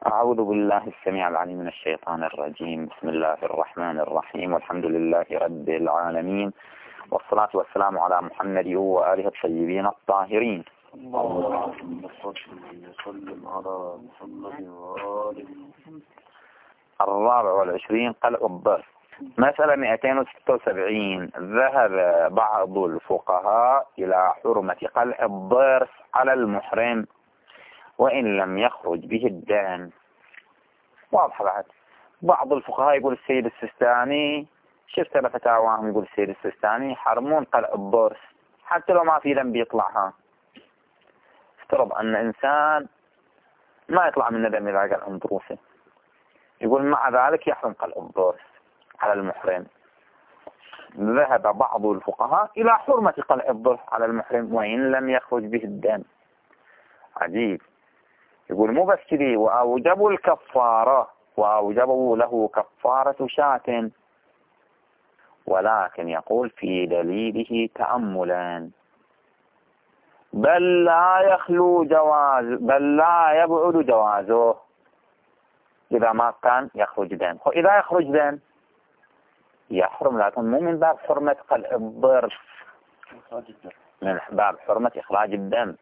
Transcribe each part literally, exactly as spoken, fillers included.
أعوذ بالله السميع العليم من الشيطان الرجيم. بسم الله الرحمن الرحيم، والحمد لله رب العالمين، والصلاة والسلام على محمد وآله الطيبين الطاهرين. اللهم صل وسلم على محمد وآله. الرابع والعشرين قلع الضرس. مسألة مئتين وستة وسبعين. ذهب بعض الفقهاء إلى حرمة قلع الضرس على المحرم وإن لم يخرج به الدم. واضح بعد. بعض الفقهاء يقول السيد السيستاني، شفت بفتاواهم يقول السيد السيستاني حرمون قلع الضرس حتى لو ما في دم بيطلعها. افترض أن إنسان ما يطلع من دم إذا قلع ضروسه، يقول مع ذلك يحرم قلع الضرس على المحرم. ذهب بعض الفقهاء إلى حرمة قلع الضرس على المحرم وإن لم يخرج به الدم. عجيب. يقول مو بس كذي، وأوجبوا الكفارة وأوجبوا له كفارة شاة، ولكن يقول في دليله تأملا، بل لا يخلو جواز بل لا يبعد جوازه إذا ما كان يخرج دم. إذا يخرج دم يحرم، لكن مو من باب حرمة قلع الضرس، من باب حرمة إخراج الدم.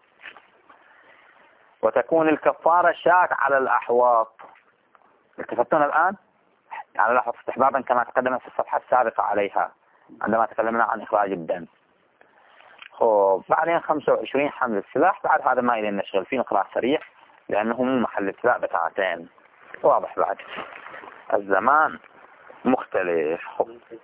وتكون الكفارة شاة على الأحواط. التفتون الآن على الأحواط استحبابا كما تقدم في الصفحة السابقة عليها عندما تكلمنا عن إخراج الدم. خب بعدين خمسة وعشرين حمل السلاح. بعد هذا ما إلي نشغل فيه، نقرأ سريع لأنه مو محل ابتلاء بتاعتين. واضح بعد. الزمان مختلف. خب,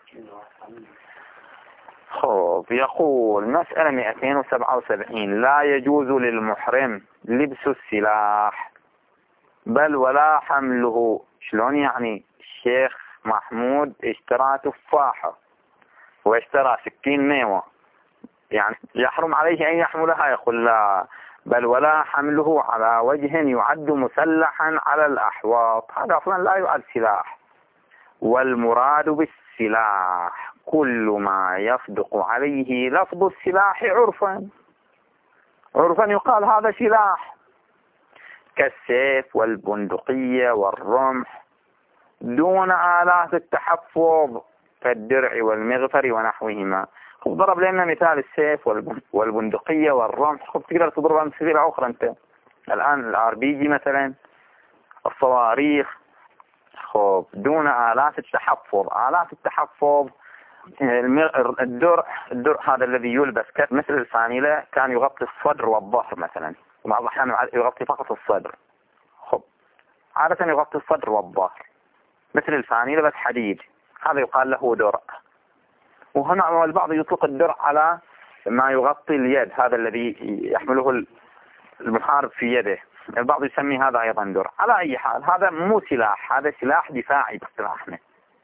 خب يقول مسألة مئتين وسبعة وسبعين. لا يجوز للمحرم لبس السلاح بل ولا حمله. شلون يعني؟ الشيخ محمود اشترى تفاحة واشترى سكين ميوة، يعني يحرم عليه أن يحملها؟ يقول لا، بل ولا حمله على وجه يعد مسلحا على الأحواط. هذا أصلا لا يعد سلاح. والمراد بالسلاح كل ما يصدق عليه لفظ السلاح عرفا. عرفا يقال هذا سلاح، كالسيف والبندقية والرمح، دون آلات التحفظ كالدرع والمغفر ونحوهما. خب ضرب لنا مثال السيف والبندقية والرمح. خب تقدر تضربها بسبيل أخرى أنت الآن، الار بي جي مثلا، الصواريخ. خب دون آلات التحفظ. آلات التحفظ الدرع الدرع هذا الذي يلبس مثل الفانيلة، كان يغطي الصدر والظهر مثلا، وبعض الأحيان يغطي فقط الصدر. خب عادة يغطي الصدر والظهر مثل الفانيلة بس حديد، هذا يقال له درع. وهنا البعض يطلق الدرع على ما يغطي اليد، هذا الذي يحمله المحارب في يده، البعض يسمي هذا أيضا درع. على أي حال هذا مو سلاح، هذا سلاح دفاعي باصطلاحنا.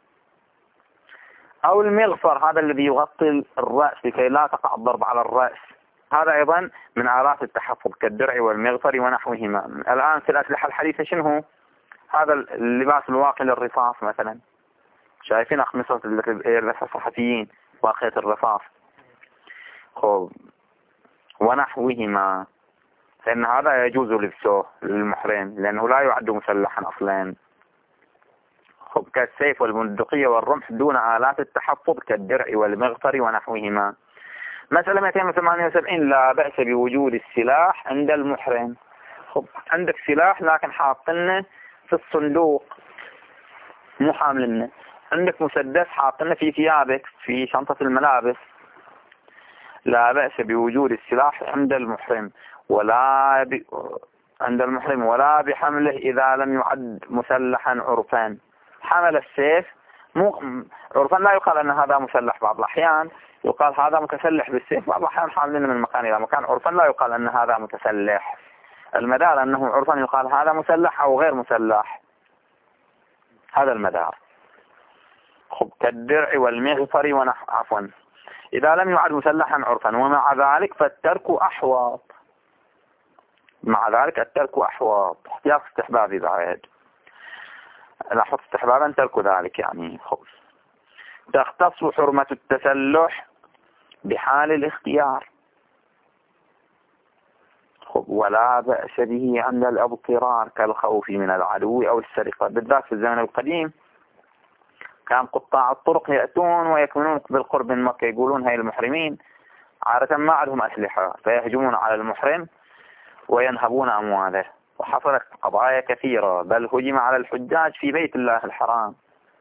أو المغفر، هذا الذي يغطي الرأس لكي لا تقع الضرب على الرأس، هذا أيضا من آلات التحفظ كالدرع والمغفر ونحوهما. الآن في الأسلحة الحديثة شنو؟ هذا اللباس الواقي للرصاص مثلا، شايفين أخمصة يلبسها الصحفيين واقية الرصاص. خب ونحوهما، لأن هذا يجوز لبسه للمحرم لأنه لا يعد مسلحا أصلا. خب كالسيف والبندقية والرمح دون آلات التحفظ كالدرع والمغفر ونحوهما. مسألة مئتين وثمانية وسبعين. لا بأس بوجود السلاح عند المحرم. خب عندك سلاح لكن حاطنه في الصندوق مو حاملنه. عندك مسدس حاطنه في ثيابك في شنطة الملابس. لا بأس بوجود السلاح عند المحرم ولا ب... عند المحرم ولا بحمله إذا لم يعد مسلحا عرفا. حمل السيف مو عرفا لا يقال أن هذا مسلح، بعض الأحيان يقال هذا متسلح بالسيف، بعض الأحيان حاملين من مكان إلى مكان. عرفا لا يقال أن هذا متسلح، المدار أنه عرفا يقال هذا مسلح أو غير مسلح، هذا المدار. خب كالدرع والمغفر ونحو عفوا إذا لم يعد مسلحا عرفا. ومع ذلك فالترك أحوط. مع ذلك الترك أحوط، احتياط استحبابي بعد، لاحظ استحبابا ترك ذلك يعني. خب تختص حرمة التسلح بحال الاختيار. خب ولا بأس به عند الاضطرار كالخوف من العدو أو السرقة. بالذات في الزمن القديم كان قطاع الطرق يأتون ويكونون بالقرب من مكة، يقولون هاي المحرمين عادة ما عندهم أسلحة فيهجمون على المحرم وينهبون أمواله. وحصلت قضايا كثيرة، بل هجم على الحجاج في بيت الله الحرام.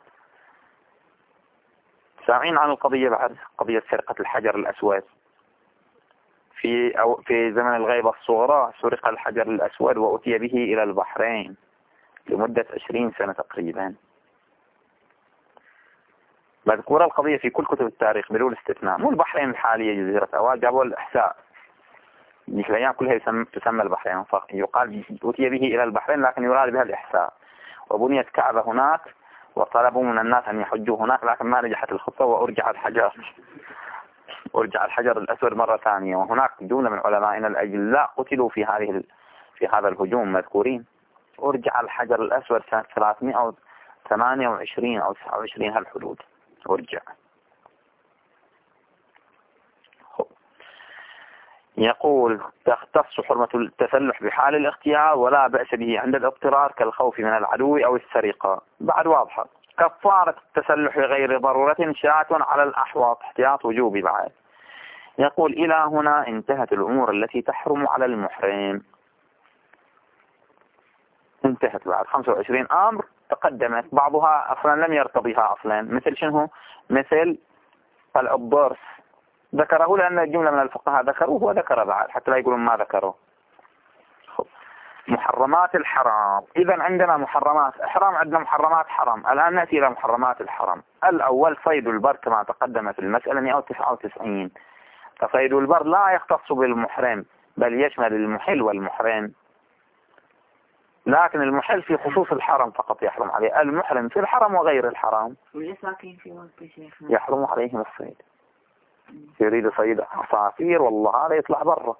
سامعين عن القضية بعد قضية سرقة الحجر الأسود في أو في زمن الغيبة الصغرى، سرق الحجر الأسود وأتي به إلى البحرين لمدة عشرين سنة تقريبا. مذكورة القضية في كل كتب التاريخ بدون استثناء. مو البحرين الحالية جزيرة أوال، جابوا الإحساء ذيك الأيام كلها يسمى تسمى البحرين، يقال أتي به إلى البحرين لكن يراد بها الإحساء. وبنيت كعبة هناك وطلبوا من الناس أن يحجوا هناك، لكن ما نجحت الخطة وأرجع الحجر أرجع الحجر الأسود مرة ثانية. وهناك جملة من علمائنا الأجلاء قتلوا في هذه في هذا الهجوم مذكورين. أرجع الحجر الأسود سنة ثلاثمائة وثمانية وعشرين أو تسعة وعشرين هالحدود أرجع. يقول تختص حرمة التسلح بحال الاختيار ولا بأس به عند الاضطرار كالخوف من العدو أو السرقة. بعد واضحة. كفارة التسلح غير ضرورة شاة على الأحواط، احتياط وجوبي بعد. يقول إلى هنا انتهت الأمور التي تحرم على المحرم. انتهت بعد خمسة وعشرين أمر تقدمت، بعضها أصلا لم يرتضيها أصلا، مثل شنو؟ مثل الضرس ذكره لأن الجملة من الفقهاء ذكروه وذكر بعد حتى لا يقولون ما ذكره. محرمات الحرام. إذا عندنا محرمات إحرام، عندنا محرمات حرام. الآن نأتي إلى محرمات الحرام. الأول صيد البر كما تقدم في المسألة مئة وتسعة وتسعين. فصيد البر لا يختص بالمحرم بل يشمل المحل والمحرم، لكن المحل في خصوص الحرم فقط يحرم عليه، المحرم في الحرم وغير الحرم يحرم عليهم الصيد. يريد صيد عصافير والله هذا يطلع برا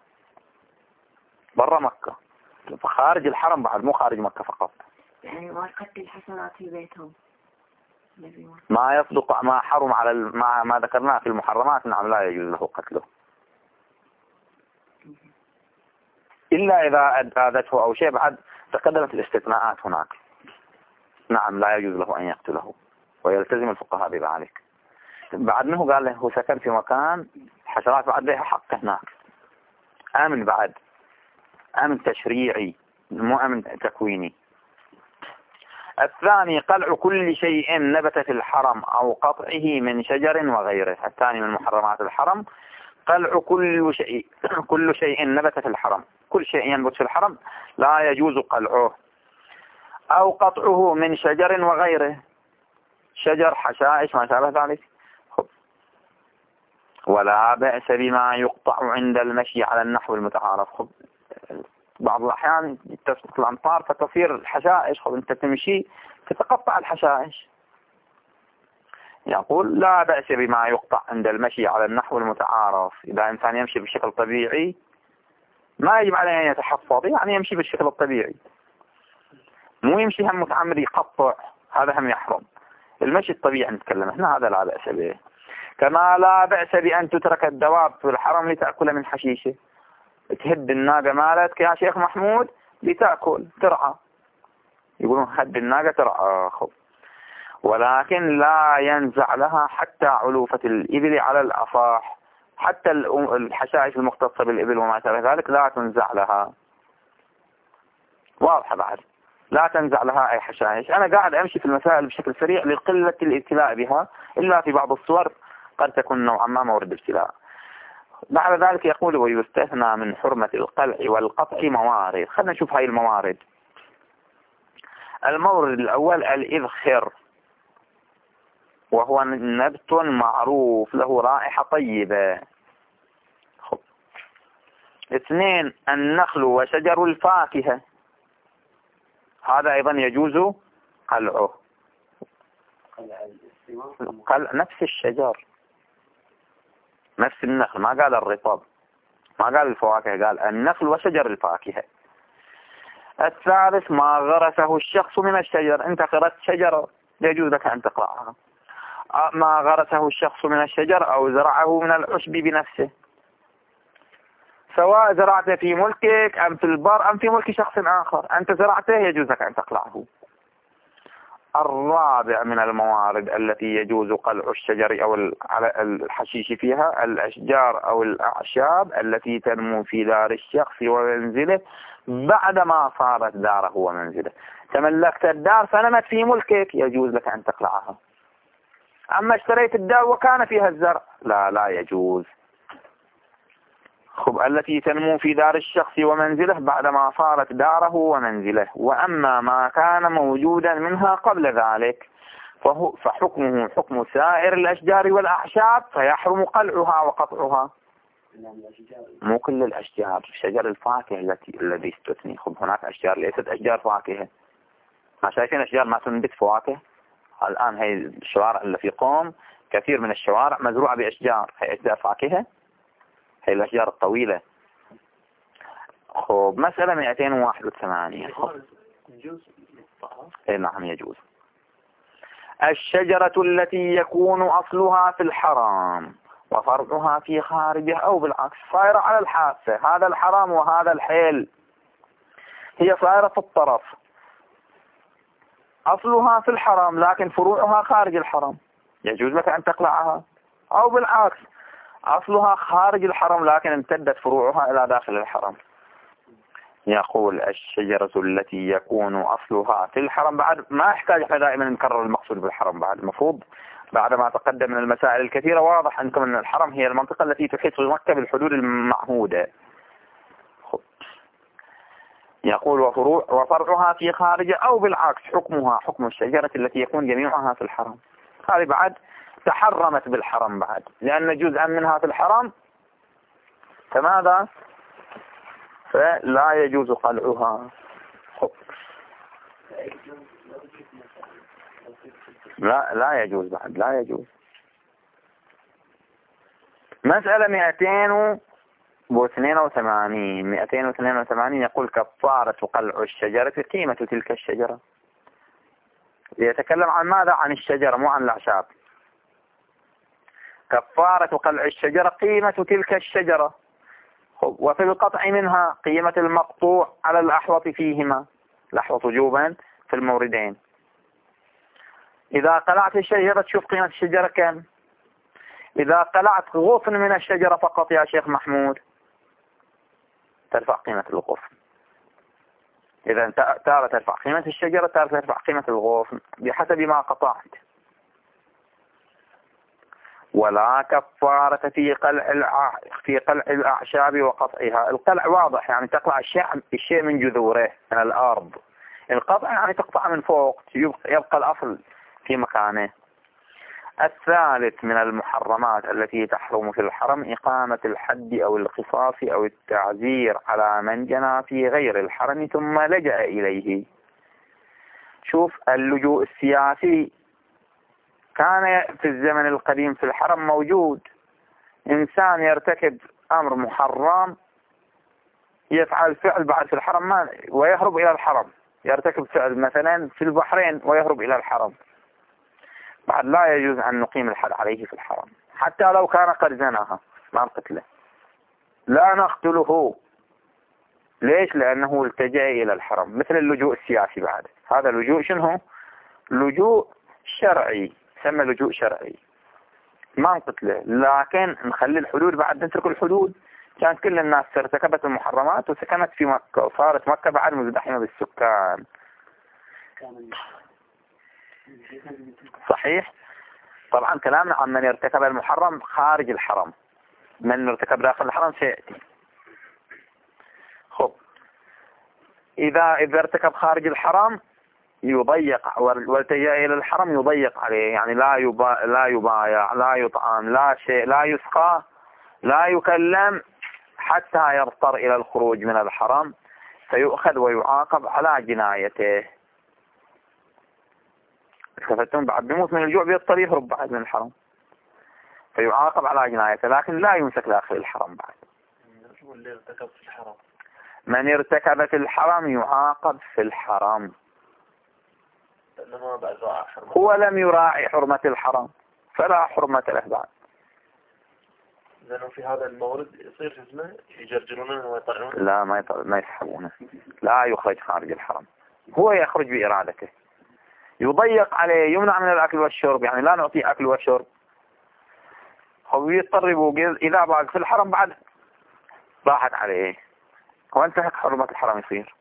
برا مكة، خارج الحرم بعد، مو خارج مكة فقط. يعني ما يقتل الحسنات في بيتهم ما يصدق ما حرم على ما ما ذكرناه في المحرمات. نعم لا يجوز له قتله إلا إذا أذته أو شيء. بعد تقدمت الاستثناءات هناك. نعم لا يجوز له أن يقتله ويلتزم الفقهاء بذلك. بعد منه قال له هو سكن في مكان حشرات بعد لها حق هناك. آمن بعد آمن تشريعي مو آمن تكويني. الثاني قلع كل شيء نبت في الحرم أو قطعه من شجر وغيره. الثاني من محرمات الحرم قلع كل شيء كل شيء نبت في الحرم، كل شيء ينبت في الحرم لا يجوز قلعه أو قطعه من شجر وغيره، شجر حشائش ما شابه ذلك. ولا بأس بما يقطع عند المشي على النحو المتعارف. خب بعض الأحيان تسقط الأمطار فتصير الحشائش، خب أنت تمشي تتقطع الحشائش. يقول لا بأس بما يقطع عند المشي على النحو المتعارف. إذا إنسان يمشي بشكل طبيعي ما يجب عليه أن يتحفظ، يعني يمشي بالشكل الطبيعي، مو يمشي هم متعمد يقطع، هذا هم يحرم. المشي الطبيعي نتكلم هنا، هذا لا بأس به. كما لا بأس بأن تترك الدواب في الحرم لتأكل من حشيشه. تهد الناقة مالتك يا شيخ محمود لتأكل ترعى، يقولون هد الناقة ترعى. خب ولكن لا ينزع لها حتى علوفة الإبل على الأصح، حتى الحشائش المختصة بالإبل وما شابه ذلك لا تنزع لها. واضحة بعد لا تنزع لها أي حشائش. أنا قاعد أمشي في المسائل بشكل سريع لقلة الابتلاء بها، إلا في بعض الصور قد تكون نوعا ما مورد ابتلاء. بعد ذلك يقول ويستثنى من حرمة القلع والقطع موارد. خلنا نشوف هاي الموارد. المورد الأول الإذخر، وهو نبت معروف له رائحة طيبة. خب. اثنين النخل وشجر الفاكهة، هذا أيضا يجوز قلعه. قلع نفس الشجر نفس النخل، ما قال الرطب ما قال الفواكه، قال النخل وشجر الفاكهة. الثالث ما غرسه الشخص من الشجر، انت غرست شجرة يجوز لك ان تقلعها. ما غرسه الشخص من الشجر او زرعه من العشب بنفسه. سواء زرعته في ملكك أم في البر أم في ملك شخص آخر، أنت زرعته يجوز لك أن تقلعه. الرابع من الموارد التي يجوز قلع الشجر أو الحشيش فيها الأشجار أو الأعشاب التي تنمو في دار الشخص ومنزله بعدما صارت داره ومنزله. تملكت الدار فنمت في ملكك يجوز لك أن تقلعها. أما اشتريت الدار وكان فيها الزرع لا لا يجوز. خب التي تنمو في دار الشخص ومنزله بعدما صارت داره ومنزله. وأما ما كان موجودا منها قبل ذلك فهو فحكمه حكم سائر الأشجار والأعشاب فيحرم قلعها وقطعها. مو كل الأشجار، شجر الفاكهة التي الذي استثني. خب هناك أشجار ليست أشجار فاكهة، ما شايفين أشجار ما تنبت فواكه. الآن هي الشوارع اللي في قوم كثير من الشوارع مزروعة بأشجار، هي أشجار فاكهة، هي الأشجار الطويلة. خب مسألة مئتين وواحد وثمانين. اي نعم يجوز. الشجرة التي يكون أصلها في الحرام وفرعها في خارجه أو بالعكس صايرة على الحافة، هذا الحرام وهذا الحل، هي صايرة في الطرف، أصلها في الحرام لكن فروعها خارج الحرام، يجوز لك أن تقلعها. أو بالعكس أصلها خارج الحرم لكن امتدت فروعها إلى داخل الحرم. يقول الشجرة التي يكون أصلها في الحرم، بعد ما يحتاج احنا دائما نكرر المقصود بالحرم، بعد المفروض بعد ما تقدم من المسائل الكثيرة واضح أنكم أن الحرم هي المنطقة التي تحيط بمكة بالحدود المعهودة. يقول وفروع وفرعها في خارجه أو بالعكس حكمها حكم الشجرة التي يكون جميعها في الحرم. هذه بعد تحرمت بالحرم بعد لأن جزءا منها في الحرم، فماذا؟ فلا يجوز قلعها. لا لا يجوز بعد، لا يجوز. مسألة مئتين واثنين وثمانين مئتين واثنين وثمانين يقول كفارة قلع الشجرة قيمة تلك الشجرة. يتكلم عن ماذا؟ عن الشجرة مو عن الأعشاب. كفارة قلع الشجرة قيمة تلك الشجرة، وفي القطع منها قيمة المقطوع على الأحوط فيهما، الأحوط وجوبا في الموردين. إذا قلعت الشجرة تشوف قيمة الشجرة كم؟ إذا قلعت غصن من الشجرة فقط يا شيخ محمود ترفع قيمة الغصن. إذا تارة ترفع قيمة الشجرة، تارة ترفع قيمة الغصن بحسب ما قطعت. ولا كفارة في قلع الع... في قلع الأعشاب وقطعها. القلع واضح يعني تقلع الشيء الشيء من جذوره من الأرض. القطع يعني تقطع من فوق، يبقى, يبقى الأصل في مكانه. الثالث من المحرمات التي تحرم في الحرم إقامة الحد أو القصاص أو التعزير على من جنى في غير الحرم ثم لجأ إليه. شوف اللجوء السياسي كان في الزمن القديم في الحرم موجود. إنسان يرتكب أمر محرم يفعل فعل بعد في الحرم ما ويهرب إلى الحرم، يرتكب فعل مثلا في البحرين ويهرب إلى الحرم، بعد لا يجوز أن نقيم الحد عليه في الحرم حتى لو كان قد زناها ما نقتله، لا نقتله. ليش؟ لأنه التجأ إلى الحرم. مثل اللجوء السياسي بعد، هذا اللجوء شنو؟ لجوء شرعي، سمى لجوء شرعي، ما نقتله لكن نخلي الحدود، بعد نترك الحدود. كانت كل الناس ارتكبت المحرمات وسكنت في مكة وصارت مكة بعد مزدحمة بالسكان. صحيح. طبعا كلامنا عن من ارتكب المحرم خارج الحرم، من ارتكب داخل الحرم سيأتي. خب إذا إذا ارتكب خارج الحرم يضيق، والتجأ إلى الحرم يضيق عليه، يعني لا يبا لا يبايع، لا يطعم، لا شيء، لا يسقى، لا يكلم حتى يضطر إلى الخروج من الحرم، فيؤخذ ويعاقب على جنايته. استفدتم؟ بعد بيموت من الجوع بيضطر يهرب بعد من الحرم، فيعاقب على جنايته لكن لا يمسك داخل الحرم بعد. واللي ارتكب في الحرم، من ارتكب في الحرم يعاقب في الحرم، هو لم يراعي حرمة الحرم فلا حرمة له بعد. لأنه في هذا المورد يصير شو اسمه يجرجرونه ويطلعونه. لا ما يط... ما يسحبونه، لا يخرج خارج الحرم، هو يخرج بإرادته، يضيق عليه، يمنع من الأكل والشرب، يعني لا نعطيه أكل وشرب، هو يضطر يبوق إذا باق في الحرم بعد راحت عليه وانتهك حرمة الحرم يصير.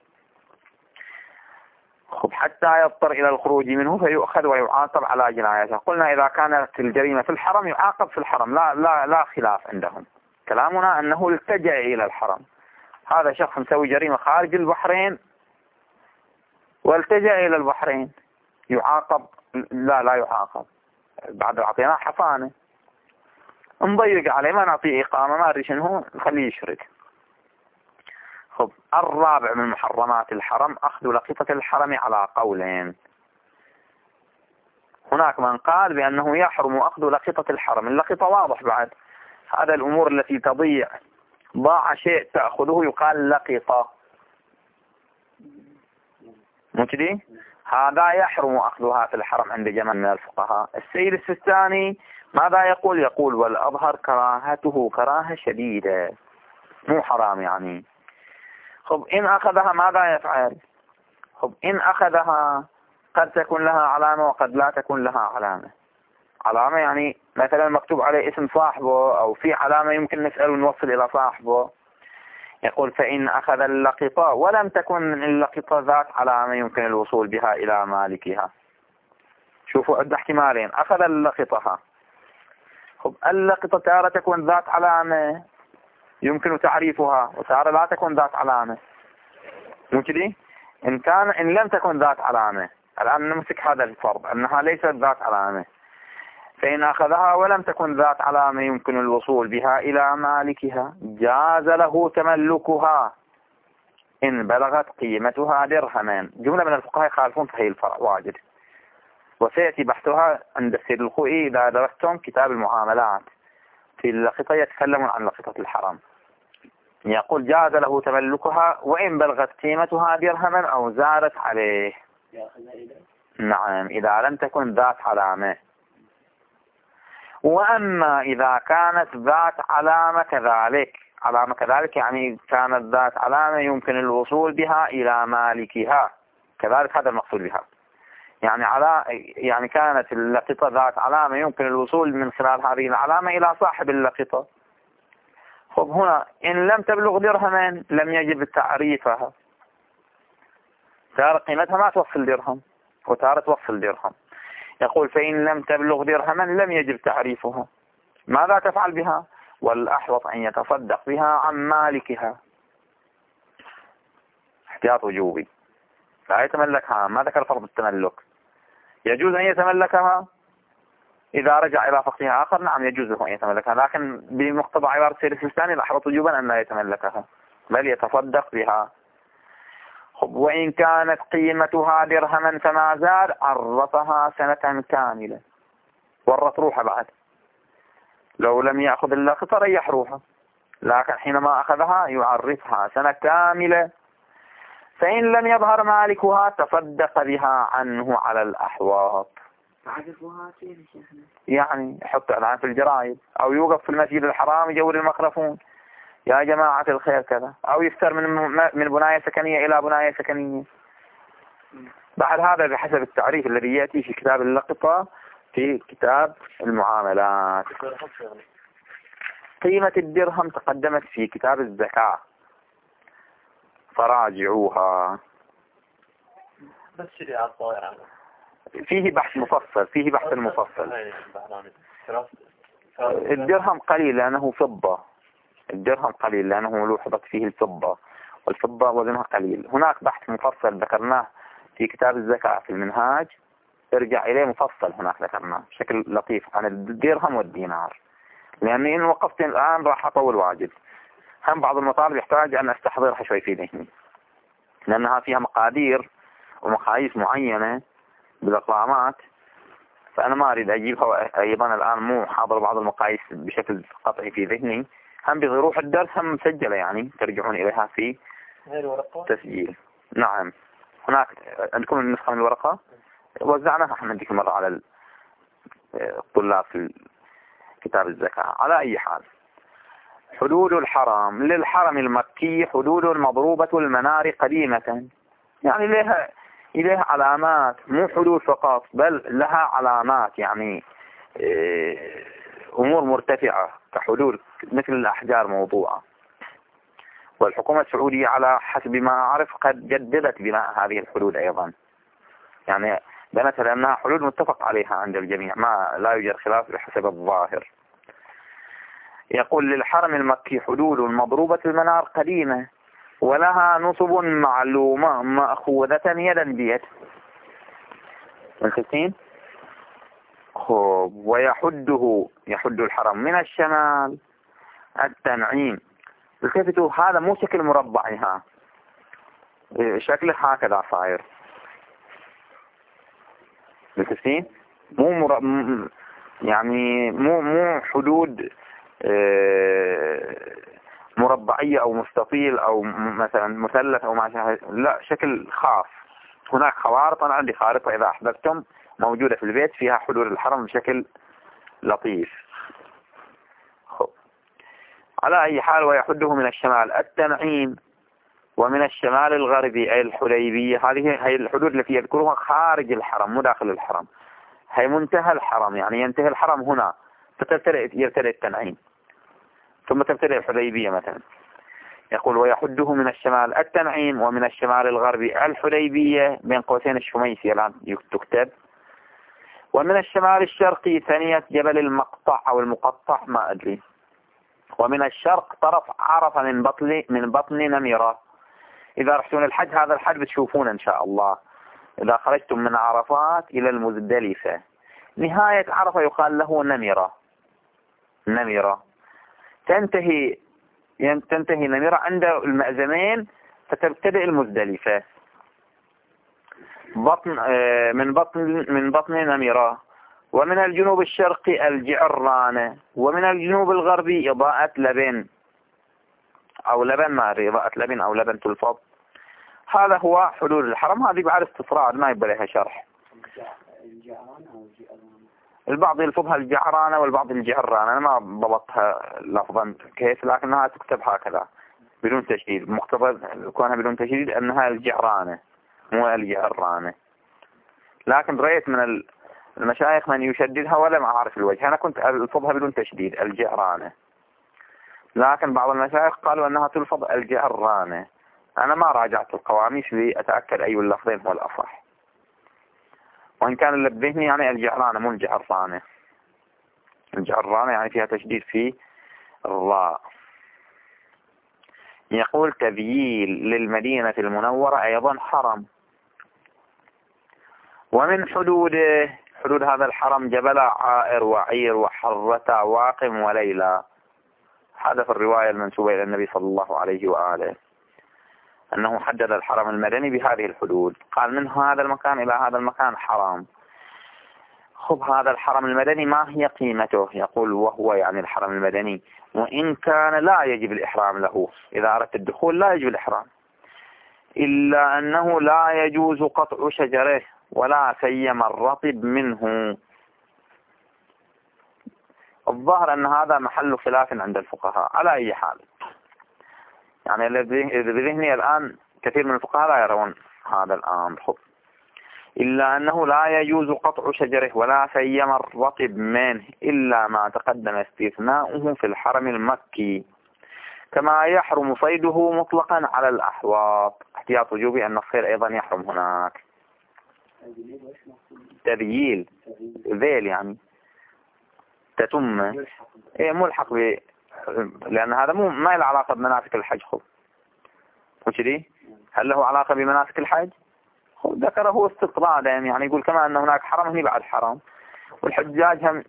خب حتى يضطر إلى الخروج منه فيؤخذ ويعاقب على جنايته. قلنا إذا كانت الجريمة في الحرم يعاقب في الحرم، لا لا لا خلاف عندهم. كلامنا أنه التجأ إلى الحرم، هذا شخص مسوي جريمة خارج البحرين والتجأ إلى البحرين، يعاقب؟ لا لا يعاقب، بعد أعطيناه حصانة نضيق عليه، ما نعطيه إقامة، ما أدري شنو، نخليه يشرك. خب الرابع من محرمات الحرم أخذ لقطة الحرم على قولين. هناك من قال بأنه يحرم أخذ لقطة الحرم، اللقطة واضح بعد، هذا الأمور التي تضيع، ضاع شيء تأخذه يقال لقطة، مجدي هذا يحرم أخذها في الحرم عند جمع من الفقهاء. السيد السيستاني ماذا يقول؟ يقول والأظهر كراهته كراهة شديدة، مو حرام يعني. خب إن أخذها ماذا يفعل؟ خب إن أخذها قد تكون لها علامة وقد لا تكون لها علامة. علامة يعني مثلا مكتوب عليه اسم صاحبه، أو في علامة يمكن نسأل ونوصل إلى صاحبه. يقول فإن أخذ اللقطة ولم تكن اللقطة ذات علامة يمكن الوصول بها إلى مالكها. شوفوا عند احتمالين، أخذ اللقطة، خب اللقطة تارة تكون ذات علامة يمكن تعريفها، وتارة لا تكون ذات علامة، مو كذي؟ إن كان إن لم تكن ذات علامة، الآن نمسك هذا الفرض أنها ليست ذات علامة، فإن أخذها ولم تكن ذات علامة يمكن الوصول بها إلى مالكها جاز له تملكها إن بلغت قيمتها درهمين. جملة من الفقهاء يخالفون في هذه الفرع واجد، وسيأتي بحثها عند السيد الخوئي إذا درستم كتاب المعاملات. في اللقطة يتكلمون عن لقطة الحرم، يقول جاز له تملكها وإن بلغت قيمتها درهما أو زادت عليه. نعم إذا لم تكن ذات علامة. وأما إذا كانت ذات علامة كذلك، علامة كذلك يعني كانت ذات علامة يمكن الوصول بها إلى مالكها، كذلك هذا المقصود بها، يعني على يعني كانت اللقطة ذات علامة يمكن الوصول من خلال هذه العلامة إلى صاحب اللقطة. خب هنا إن لم تبلغ درهما لم يجب تعريفها، تارة قيمتها ما توصل درهم وتارة توصل درهم. يقول فإن لم تبلغ درهما لم يجب تعريفها، ماذا تفعل بها؟ والأحوط أن يتصدق بها عن مالكها، احتياط وجوبي، لا يتملكها، ما ذكر فرض التملك. يجوز أن يتملكها إذا رجع إلى فقيه آخر، نعم يجوز له أن يتملكها، لكن بمقتضى عبارة السيد السيستاني الأحوط وجوبا أن لا يتملكها بل يتصدق بها. خب وإن كانت قيمتها درهما فما زاد عرفها سنة كاملة، ورط روحها بعد، لو لم يأخذ اللقطة ريح روحها، لكن حينما أخذها يعرفها سنة كاملة. فإن لم يظهر مالكها تصدق بها عنه على الأحواط، يعني يحط إعلان في الجرائد أو يوقف في المسجد الحرام يجور الميكروفون يا جماعة الخير كذا، أو يفتر من من بناية سكنية إلى بناية سكنية. بعد هذا بحسب التعريف الذي يأتي في كتاب اللقطة في كتاب المعاملات. قيمة الدرهم تقدمت في كتاب الزكاة فراجعوها. بس شريعة الطائرة فيه بحث مفصل، فيه بحث مفصل. الدرهم قليل لأنه فضة، الدرهم قليل لأنه لوحظت فيه الفضة، والفضة وزنها قليل. هناك بحث مفصل ذكرناه في كتاب الزكاة في المنهاج، ارجع إليه مفصل، هناك ذكرناه بشكل لطيف عن الدرهم والدينار، لأني إن وقفت الآن راح أطول واجد. هم بعض المطالب يحتاج أن أستحضرها شوي في ذهني، لأنها فيها مقادير ومقاييس معينة بالأقلامات، فأنا ما أريد أجيبها أيضا الآن، مو حاضر بعض المقاييس بشكل قطعي في ذهني. هم بظروف الدرس هم مسجلة، يعني ترجعون إليها في تسجيل. نعم هناك عندكم النسخة من الورقة، وزعناها احنا ديك المرة على الطلاب في كتاب الزكاة. على أي حال حدود الحرم للحرم المكي حدود مضروبة المنار قديمة، يعني لها إليها علامات، مو حدود فقط بل لها علامات، يعني أمور مرتفعة كحدود مثل الأحجار موضوعة. والحكومة السعودية على حسب ما أعرف قد جددت بناء هذه الحدود أيضا، يعني بنت لأنها حدود متفق عليها عند الجميع، ما لا يوجد خلاف بحسب الظاهر. يقول للحرم المكي حدود مضروبة المنار قديمة ولها نصب معلومة مأخوذة يدا بيد. الختين خب ويحده يحد الحرم من الشمال التنعيم. التفتوا هذا مو شكل مربعها، شكله هكذا صاير. الختين مو مر... يعني مو مو حدود مربعية أو مستطيل أو مثلا مثلث أو ما شابه، لا، شكل خاص. هناك خوارط، أنا عندي خارطة إذا أحببتم موجودة في البيت فيها حدود الحرم بشكل لطيف. خب. على أي حال ويحده من الشمال التنعيم ومن الشمال الغربي أي الحديبية. هذه هي الحدود التي يذكرها خارج الحرم مو داخل الحرم، هي منتهى الحرم، يعني ينتهي الحرم هنا فتبتدئ يبتدئ التنعيم ثم تبتدئ الحديبية مثلا. يقول ويحده من الشمال التنعيم ومن الشمال الغربي الحديبية بين قوسين الشميسية الآن تكتب، ومن الشمال الشرقي ثانية جبل المقطع أو المقطع ما أدري، ومن الشرق طرف عرفة من بطن من بطن نمرة. إذا رحتون الحج هذا الحج بتشوفون إن شاء الله، إذا خرجتم من عرفات إلى المزدلفة نهاية عرفة يقال له نمرة. نمرة تنتهي تنتهي نمرة عند المأزمين فتبتدئ المزدلفة. بطن من بطن من بطن نمرة. ومن الجنوب الشرقي الجعرانة، ومن الجنوب الغربي إضاءة لبن أو لبن ما أدري، إضاءة لبن أو لبن تلفظ. هذا هو حدود الحرم. هذه بعد استطراد ما يبقى لها شرح. البعض يلفظها الجعرانة والبعض الجعرانة، أنا ما ضبطها لفظا كيف، لكنها تكتب هكذا بدون تشديد، مقتضى كونها بدون تشديد أنها الجعرانة مو الجعرانة. لكن رأيت من المشايخ من يشددها ولم أعرف الوجه، أنا كنت ألفظها بدون تشديد الجعرانة، لكن بعض المشايخ قالوا أنها تلفظ الجعرانة. أنا ما راجعت القواميس لأتأكد أي اللفظين هو الأصح، وإن كان اللي بذهني يعني الجعرانة مو الجعرانة. الجعرانة يعني فيها تشديد في الراء. يقول تذييل للمدينة المنورة أيضا حرم. ومن حدوده حدود هذا الحرم جبل عائر وعير وحرة واقم وليلى. هذا في الرواية المنسوبة إلى النبي صلى الله عليه وآله أنه حدد الحرم المدني بهذه الحدود، قال من هذا المكان إلى هذا المكان حرام. خب هذا الحرم المدني ما هي قيمته؟ يقول وهو يعني الحرم المدني وإن كان لا يجب الإحرام له، إذا أردت الدخول لا يجب الإحرام، إلا أنه لا يجوز قطع شجره ولا سيما الرطب منه. الظاهر أن هذا محل خلاف عند الفقهاء. على أي حال يعني الذي بذهني الآن كثير من الفقهاء لا يرون هذا الأمر. خب إلا أنه لا يجوز قطع شجره ولا سيما الرطب منه إلا ما تقدم استثناؤه في الحرم المكي، كما يحرم صيده مطلقا على الأحواط. احتياط وجوبي أن الصيد أيضا يحرم هناك. تذييل ذيل يعني تتم إيه ملحق ب... لأن هذا مو ما له علاقة بمناسك الحج. خب وشدي هل له علاقة بمناسك الحج؟ ذكره استطرادا، يعني يقول كما أن هناك حرم هني بعد حرم، والحجاج هم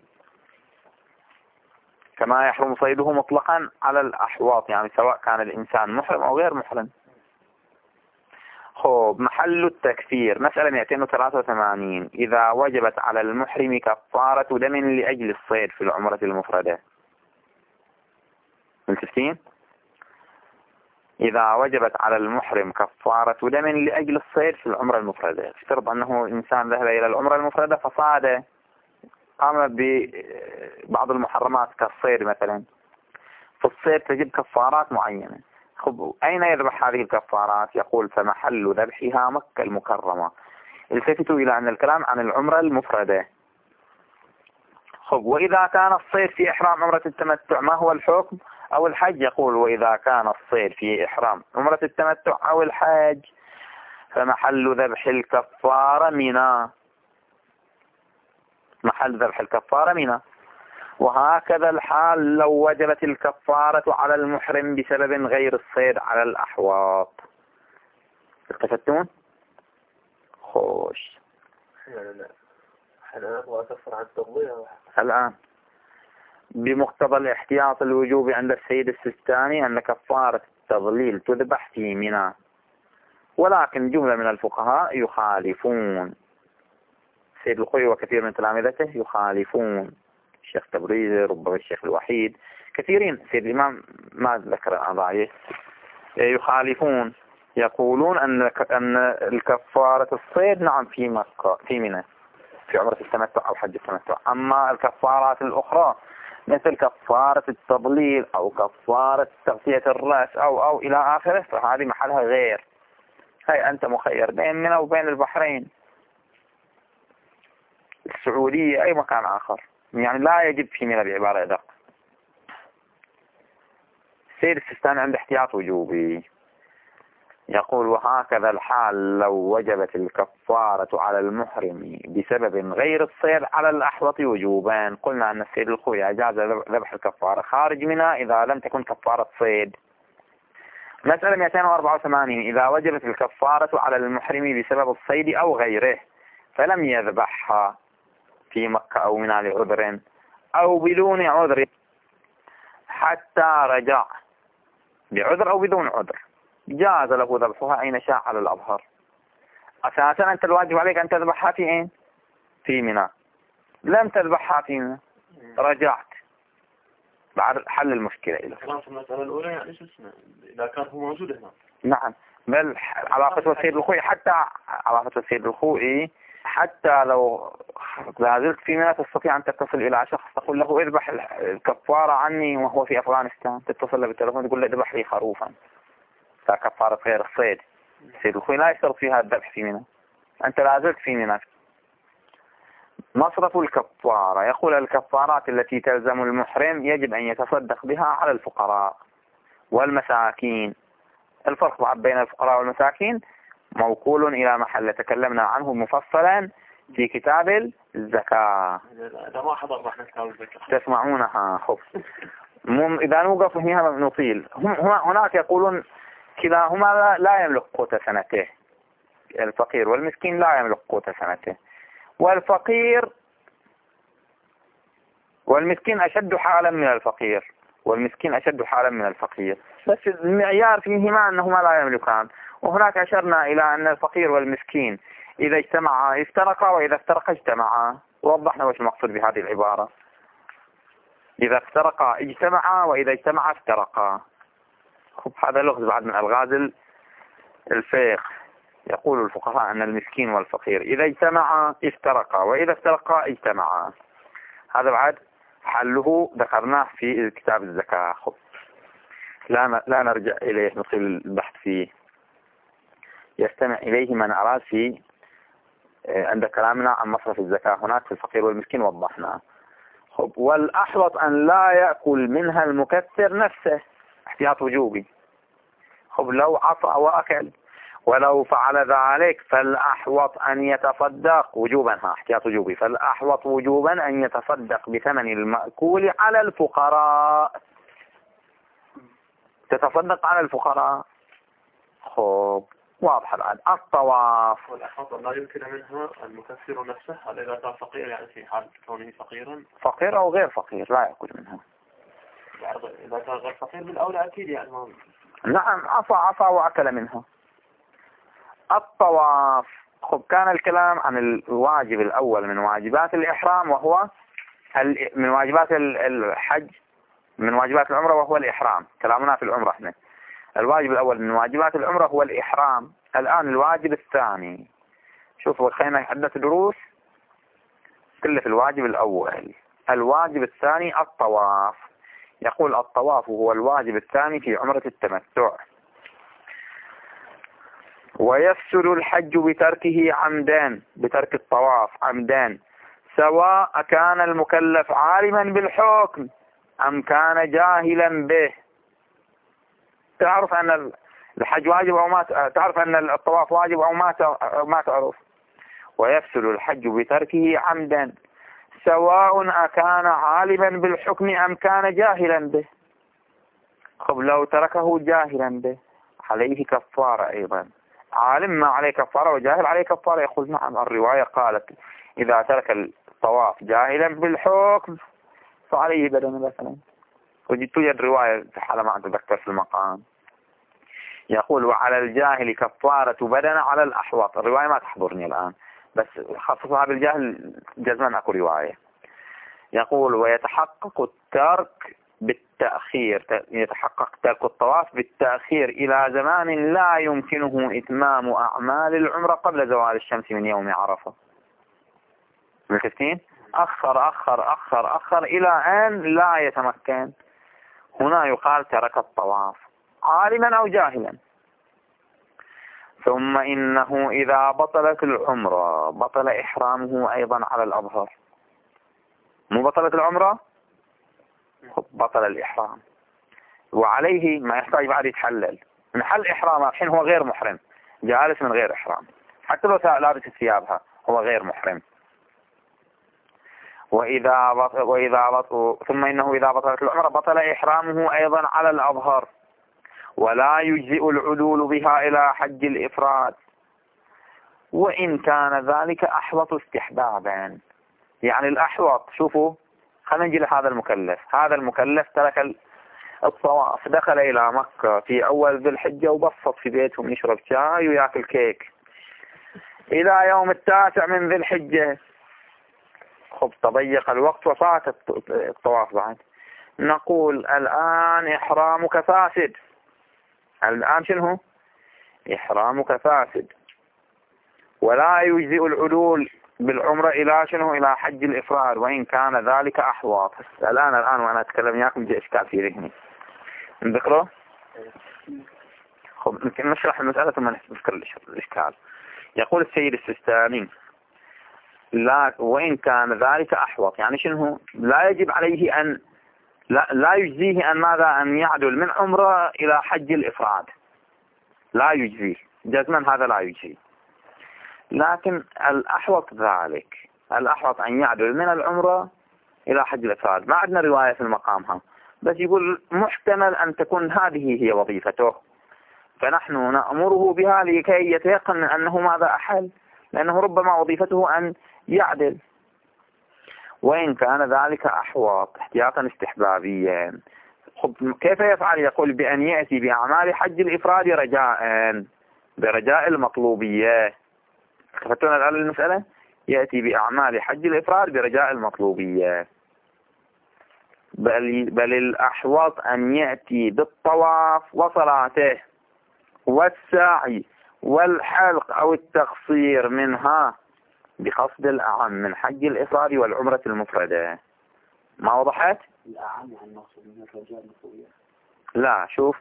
كما يحرم صيده مطلقا على الأحواط، يعني سواء كان الإنسان محرم أو غير محرم. خب محل التكفير مسألة مئتين وثلاثة وثمانين. إذا وجبت على المحرم كفارة دم لأجل الصيد في العمرة المفردة. ملتفتين؟ إذا وجبت على المحرم كفارة دم لأجل الصيد في العمرة المفردة، افترض أنه إنسان ذهب إلى العمرة المفردة فصاد، قام ببعض المحرمات كالصيد مثلا، في الصيد تجب كفارات معينة. خب أين يذبح هذه الكفارات؟ يقول فمحل ذبحها مكة المكرمة. التفتوا إلى أن الكلام عن العمرة المفردة. خب وإذا كان الصيد في إحرام عمرة التمتع ما هو الحكم؟ أو الحج؟ يقول وإذا كان الصيد في إحرام عمرة التمتع أو الحج فمحل ذبح الكفارة منى. محل ذبح الكفارة منى. وهكذا الحال لو وجبت الكفارة على المحرم بسبب غير الصيد على الأحواط. التفتون؟ خوش. أنا أبغى أكفر عن التضليل. الآن بمقتضى الاحتياط الوجوبي عند السيد السيستاني أن كفارة التضليل تذبح في منى، ولكن جملة من الفقهاء يخالفون. سيد الخوي وكثير من تلامذته يخالفون. الشيخ تبريزي، ربما الشيخ الوحيد، كثيرين. سيد الإمام ما ذكر أعضائه يخالفون، يقولون أن أن الكفارة الصيد نعم في مكة في منى في عمرة التمتع أو حج التمتع، أما الكفارات الأخرى مثل كفارة التضليل أو كفارة تغطية الرأس أو أو إلى آخره فهذه محلها غير. هاي أنت مخير بين منى وبين البحرين، السعودية، أي مكان آخر، يعني لا يجب في منى بعبارة أدق. سيد السيستاني عنده احتياط وجوبي، يقول وهكذا الحال لو وجبت الكفارة على المحرم بسبب غير الصيد على الأحوط وجوبان. قلنا أن السيد الخوي أجاز ذبح الكفارة خارج منها إذا لم تكن كفارة صيد. مسألة مئتين وأربعة وثمانين إذا وجبت الكفارة على المحرم بسبب الصيد أو غيره فلم يذبحها في مكة أو منى لعذر أو بدون عذر حتى رجع، بعذر أو بدون عذر، جاز له ذبحها أين شاء على الأظهر. أساسا أنت الواجب عليك أن تذبحها في أين؟ في منى. لم تذبحها في منى، رجعت بعد حل المشكلة. إلى في المسألة الأولى يعني شو اسمه إذا كان هو موجود هنا. نعم، بل علاقة السيد الخوي حتى علاقة السيد الخوي حتى لو لا زلت في منى تستطيع أن تتصل إلى شخص تقول له اذبح الكفارة عني وهو في أفغانستان، تتصل له بالتلفون تقول له اذبح لي خروفا كفارة غير الصيد. السيد الخوي لا يشترط فيها الذبح في منى، أنت لا زلت في منى. مصرف الكفارة، يقول الكفارات التي تلزم المحرم يجب أن يتصدق بها على الفقراء والمساكين. الفرق بعد بين الفقراء والمساكين موكول إلى محل تكلمنا عنه مفصلا في كتاب الزكاة. إذا ما حضر رح نكتاب الزكاة تسمعونها. خب إذا نوقف هنا نطيل. هناك يقولون كلاهما لا يملك قوت سنته، الفقير والمسكين لا يملك قوت سنته، والفقير والمسكين أشد حالا من الفقير، والمسكين أشد حالا من الفقير، بس المعيار فيهما أنهما لا يملكان. وهناك أشرنا إلى أن الفقير والمسكين إذا اجتمعا افترقا وإذا افترقا اجتمعا. ووضحنا وش المقصود بهذه العبارة. إذا افترقا اجتمعا وإذا اجتمعا افترقا. خب هذا لغز بعد من ألغاز الفقه. يقول الفقهاء أن المسكين والفقير إذا اجتمعا افترقا وإذا افترقا اجتمعا. هذا بعد حله ذكرناه في كتاب الزكاة. خب لا لا نرجع إليه نطيل البحث فيه، يستمع إليه من أراد في عند كلامنا عن مصرف الزكاة هناك في الفقير والمسكين وضحنا. خب والأحوط أن لا يأكل منها المكثر نفسه، احتياط وجوبي. خب لو عطى وأكل ولو فعل ذلك فالأحوط أن يتصدق وجوبا، ها احتياط وجوبي، فالأحوط وجوبا أن يتصدق بثمن المأكول على الفقراء. تتصدق على الفقراء. خب واضح الآن. الطواف والأحوط لا يمكن منها المكثر نفسه، هذا إذا كان فقير يعني في حال كونه فقيرا، فقير أو غير فقير لا يأكل منها. إذا كان غير فقير بالأولى أكيد يعني ما... نعم عصى عصى وأكل منها. الطواف. خب كان الكلام عن الواجب الأول من واجبات الإحرام وهو من واجبات الحج من واجبات العمرة وهو الإحرام. كلامنا في العمرة احنا الواجب الأول من واجبات العمرة هو الإحرام. الآن الواجب الثاني. شوفوا خلينا عدة دروس كله في الواجب الأول. الواجب الثاني الطواف. يقول الطواف هو الواجب الثاني في عمرة التمتع، ويفسد الحج بتركه عمدان، بترك الطواف عمدان، سواء كان المكلف عالما بالحكم أم كان جاهلا به. تعرف أن الحج واجب أو ما تعرف أن الطواف واجب أو ما ما تعرف. ويفسد الحج بتركه عمدا سواء كان عالما بالحكم أم كان جاهلا به. خب لو تركه جاهلا به عليه كفارة أيضا، عالم ما عليه كفارة وجاهل عليه كفارة. يقول نعم، الرواية قالت إذا ترك الطواف جاهلا بالحكم فعليه بدنه مثلا. توجد رواية على ما أتذكر في المقام يقول وعلى الجاهل كفارة بدنه على الأحوط. الرواية ما تحضرني الآن بس خصصها بالجاهل جزما أكو رواية. يقول ويتحقق الترك بالتأخير، يتحقق ترك الطواف بالتأخير إلى زمان لا يمكنه إتمام أعمال العمرة قبل زوال الشمس من يوم عرفة. بالكثير أخر أخر أخر أخر إلى أن لا يتمكن. هنا يقال ترك الطواف عالما أو جاهلا. ثم إنه إذا بطلت العمرة بطل إحرامه أيضا على الأظهر. مو بطلت العمرة بطل الإحرام، وعليه ما يحتاج بعد يتحلل من حل إحرامه الحين هو غير محرم، جالس من غير إحرام حتى لو لابس ثيابها هو غير محرم. وإذا بطل وإذا بطل ثم إنه إذا بطلت العمرة بطل إحرامه أيضا على الأظهر، ولا يجزئ العدول بها إلى حج الإفراد وإن كان ذلك أحوط استحبابا. يعني الأحوط، شوفوا خلينا نجي لهذا المكلف. هذا المكلف ترك الطواف، دخل إلى مكة في أول ذي الحجة وبسط في بيتهم يشرب شاي ويأكل كيك إلى يوم التاسع من ذي الحجة. خب تضيق الوقت وفات الطواف بعد. نقول الآن إحرامك فاسد. الآن شنو؟ إحرامك فاسد، ولا يجزئ العدول بالعمرة إلى شنو؟ إلى حج الإفراد وإن كان ذلك أحوط. الآن الآن وأنا أتكلم وياكم جاء إشكال في ذهني، نذكره؟ خب نشرح المسألة ثم نذكر الإشكال. يقول السيد السيستاني لا وإن كان ذلك أحوط، يعني شنو؟ لا يجب عليه أن لا, لا يجزيه أن ماذا؟ أن يعدل من عمرة إلى حج الإفراد، لا يجزيه جزما، هذا لا يجزيه. لكن الأحوط ذلك، الأحوط أن يعدل من العمرة إلى حج الإفراد. ما عندنا رواية في المقامها بس يقول محتمل أن تكون هذه هي وظيفته، فنحن نأمره بها لكي يتيقن من أنه ماذا أحل، لأنه ربما وظيفته أن يعدل. وإن كان ذلك أحوط احتياطا استحبابيا. كيف يفعل؟ يقول بأن يأتي بأعمال حج الإفراد رجاء برجاء المطلوبية. خفتونا الآن المسألة؟ يأتي بأعمال حج الإفراد برجاء المطلوبية. بل, بل الأحوط أن يأتي بالطواف وصلاته والسعي والحلق أو التقصير منها بقصد الأعم من حج الإفراد والعمرة المفردة. ما وضحت؟ الأعم عن مقصود من الرجاء المطلوبية. لا شوف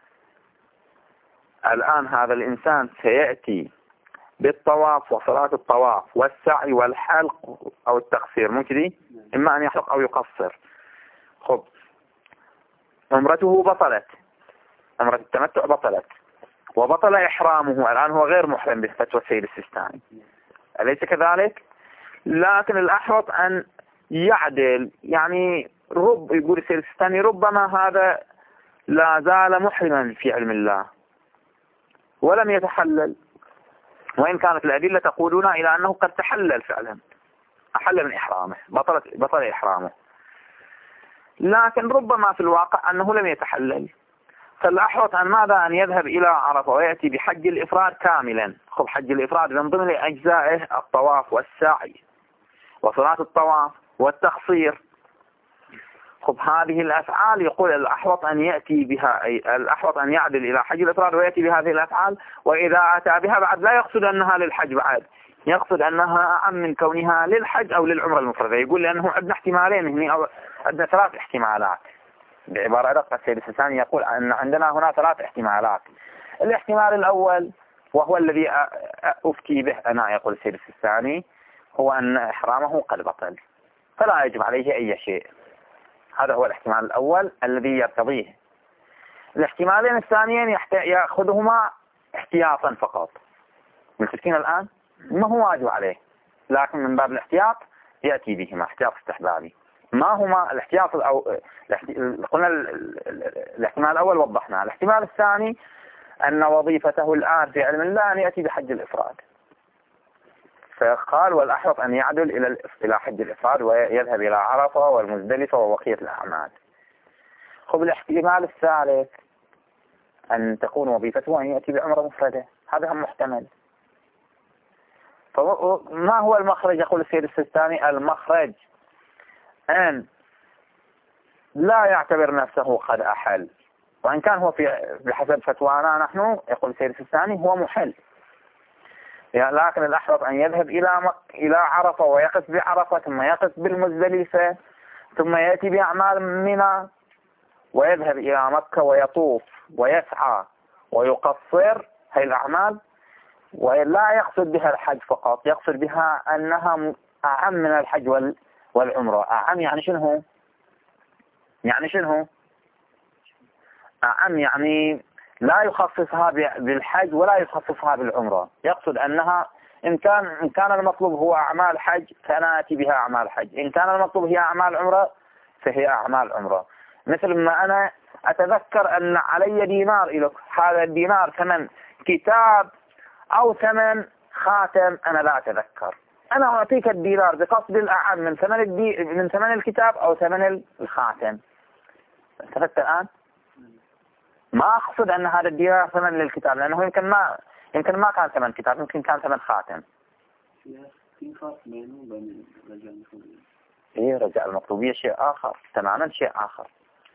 الآن هذا الإنسان سيأتي بالطواف وصلاة الطواف والسعي والحلق أو التقصير، مو كذي؟ إما أن يحلق أو يقصر. خب عمرته بطلت، عمرة التمتع بطلت وبطل إحرامه. الآن هو غير محرم بفتوى السيد السيستاني، أليس كذلك؟ لكن الأحوط أن يعدل، يعني رب يقول السيد السيستاني ربما هذا لا زال محرما في علم الله ولم يتحلل، وإن كانت الأدلة تقولون إلى أنه قد تحلل فعلا، أحل من إحرامه، بطلت بطل إحرامه، لكن ربما في الواقع أنه لم يتحلل. فالأحوط أن ماذا؟ أن يذهب إلى عرفة ويأتي بحج الإفراد كاملا. خب حج الإفراد من ضمن أجزائه الطواف والسعي وصلاة الطواف والتقصير. خب هذه الأفعال يقول الأحوط أن يأتي بها، أي الأحوط أن يعدل إلى حج الإفراد ويأتي بهذه الأفعال. وإذا أتى بها بعد لا يقصد أنها للحج بعد، يقصد أنها أعم من كونها للحج أو للعمرة المفردة. يقول لأنه عندنا احتمالين هنا أو عندنا ثلاث احتمالات. بعبارة أدق السيد السيستاني يقول أن عندنا هنا ثلاث احتمالات. الاحتمال الأول وهو الذي أفتي به أنا، يقول السيد السيستاني، هو أن إحرامه قد بطل فلا يجب عليه أي شيء. هذا هو الاحتمال الأول الذي يرتضيه. الاحتمالين الثانيين يأخذهما احتياطا فقط. ملتفتين الآن ما هو واجب عليه، لكن من باب الاحتياط يأتي بهما احتياط استحبابي. ما هما الاحتياط الأو... قلنا الاحتمال الأول وضحنا. الاحتمال الثاني أن وظيفته الآن في علم الله أن يأتي بحج الإفراد، فقال والأحوط أن يعدل إلى إلى حج الإفراد ويذهب إلى عرفة والمزدلفة وبقية الأعمال. خب الاحتمال الثالث أن تكون وظيفته أن يأتي بعمرة مفردة، هذا هم محتمل. فما هو المخرج؟ يقول السيد السيستاني المخرج أن لا يعتبر نفسه قد أحل، وإن كان هو في بحسب فتوانا نحن، يقول السيد السيستاني، هو محل، لكن الأحوط أن يذهب إلى مك... إلى عرفة ويقف بعرفة، ثم يقف بالمزدلفة، ثم يأتي بأعمال منى ويذهب إلى مكة ويطوف ويسعى ويقصر هذه الأعمال، ولا يقصد بها الحج فقط، يقصد بها أنها أعم من الحج وال... والعمرة. أعم يعني شنو؟ يعني شنو؟ أعم يعني لا يخصصها بالحج ولا يخصصها بالعمرة، يقصد أنها إن كان إن كان المطلوب هو أعمال حج فنأتي بها أعمال حج، إن كان المطلوب هي أعمال عمرة فهي أعمال عمرة. مثل ما أنا أتذكر أن علي دينار إليك، هذا الدينار ثمن كتاب أو ثمن خاتم، أنا لا أتذكر، أنا أعطيك الدينار بقصد الأعم من ثمن الدي من ثمن الكتاب أو ثمن الخاتم. استفدت الآن؟ ما أقصد أن هذا الدينار ثمن للكتاب، لأنه يمكن ما يمكن ما كان ثمن كتاب، يمكن كان ثمن خاتم. في فرق بينه وبين رجاء المطلوبية. إيه، رجاء المطلوبية شيء آخر تماما، شيء آخر.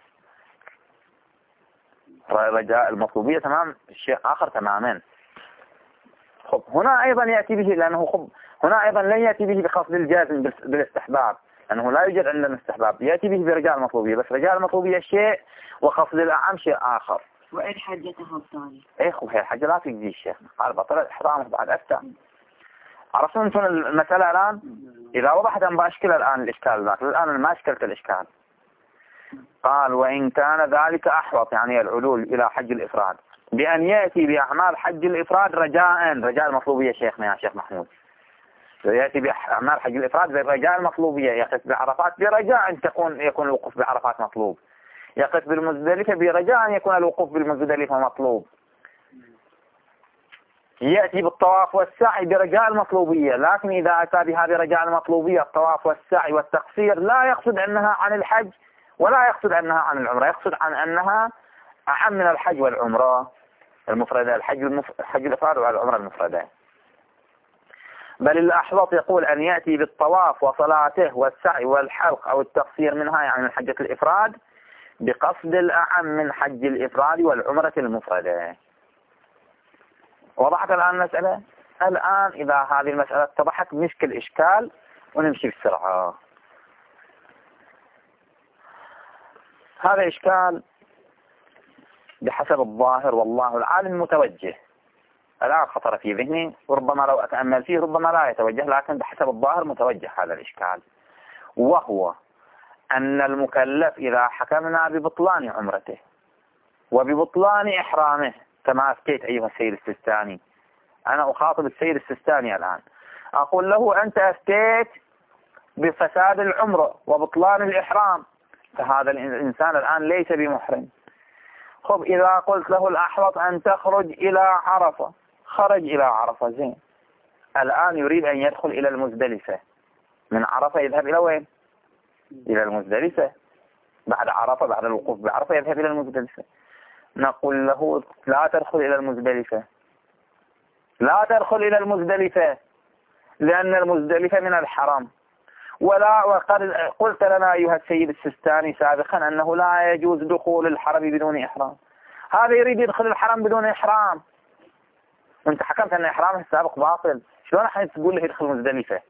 رجاء المطلوبية تمام شيء آخر تماما. خب هنا أيضا يأتي به، لأنه خب هنا أيضا لا يأتي به بقصد الجازم بالاستحباب، لأنه لا يوجد عندنا استحباب، يأتي به برجاء المطلوبية، بس رجاء المطلوبية شيء وقصد الأعم شيء آخر. وإن حجته الثاني إيه خب هي الحجة لا تجزي الشيخ، قال بطل إحرامه بعد أفتى. عرفتوا أنتم المسألة الآن؟ إذا وضحت أن بأشكل الآن الإشكال ذاك، الآن ما أشكلت الإشكال. قال وإن كان ذلك أحوط، يعني العلول إلى حج الإفراد، بأن يأتي بأعمال حج الإفراد رجاء، رجاء المطلوبية شيخنا يا شيخ محمود، يأتي بأعمال حج الإفراد بالرجاء المطلوبية، يقف بعرفات برجاء أن تكون يكون الوقوف بعرفات مطلوب، يقف بالمزدلفة برجاء أن يكون الوقوف بالمزدلفة مطلوب، يأتي بالطواف والسعي برجاء المطلوبية. لكن إذا أتى بهذه رجاء المطلوبية الطواف والسعي والتقصير لا يقصد أنها عن الحج ولا يقصد أنها عن العمرة، يقصد عن أنها أعم من الحج والعمرة المفردة، الحج المف... الحج الإفراد والعمرة المفردة. بل الأحوط يقول أن يأتي بالطواف وصلاته والسعي والحلق أو التقصير منها، يعني من حجة الإفراد، بقصد الأعم من حج الإفراد والعمرة المفردة. وضحت الآن المسألة؟ الآن إذا هذه المسألة اتضحت نشكل إشكال ونمشي بسرعة. هذا إشكال بحسب الظاهر والله العالم متوجه، الآن خطر في ذهني، وربما لو أتأمل فيه ربما لا يتوجه، لكن بحسب الظاهر متوجه هذا الإشكال، وهو أن المكلف إذا حكمنا ببطلان عمرته وببطلان إحرامه، كما أفتيت أيها السيد السيستاني، أنا أخاطب السيد السيستاني الآن، أقول له أنت أفتيت بفساد العمرة وبطلان الإحرام، فهذا الإنسان الآن ليس بمحرم. خب إذا قلت له الأحوط أن تخرج إلى عرفة، خرج إلى عرفة، زين، الآن يريد أن يدخل إلى المزدلفة، من عرفة يذهب إلى وين؟ إلى المزدلفة، بعد عرفة بعد الوقوف بعرفة يذهب إلى المزدلفة. نقول له لا تدخل إلى المزدلفة، لا تدخل إلى المزدلفة، لأن المزدلفة من الحرم، ولا وقد قلت لنا أيها السيد السيستاني سابقا أنه لا يجوز دخول الحرم بدون إحرام. هذا يريد يدخل الحرم بدون إحرام، وانت حكمت أن إحرامه السابق باطل، شلون حين تقول له يدخل مزدلفة؟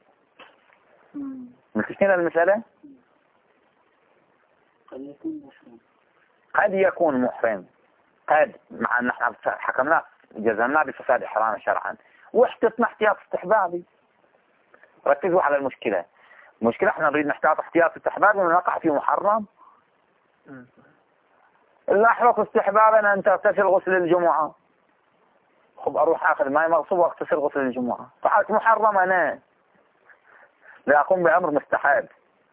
مفهمين المسألة؟ قد يكون محرم قد يكون محرم، قد، مع أن احنا حكمنا جزمنا بفساد إحرام شرعا، واحتطنا احتياط استحبابي. ركزوا على المشكلة. المشكلة احنا نريد نحتاط احتياط استحبابي ونقع في محرم. الأحوط استحبابا أن تغتسل غسل الجمعة. خب أروح أخذ ماء مغصوب واغتسل غسل الجمعة، فعلت محرم أنا لا أقوم بأمر مستحب.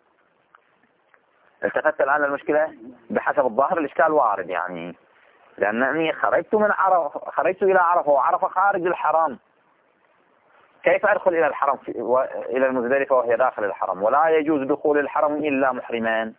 التفت الآن المشكلة بحسب الظاهر الإشكال وارد، يعني لأنني خرجت من عرفة، خرجت إلى عرفة وعرفة خارج الحرم، كيف أدخل إلى الحرم في و... إلى المزدلفة وهي داخل الحرم؟ ولا يجوز دخول الحرم إلا محرمان،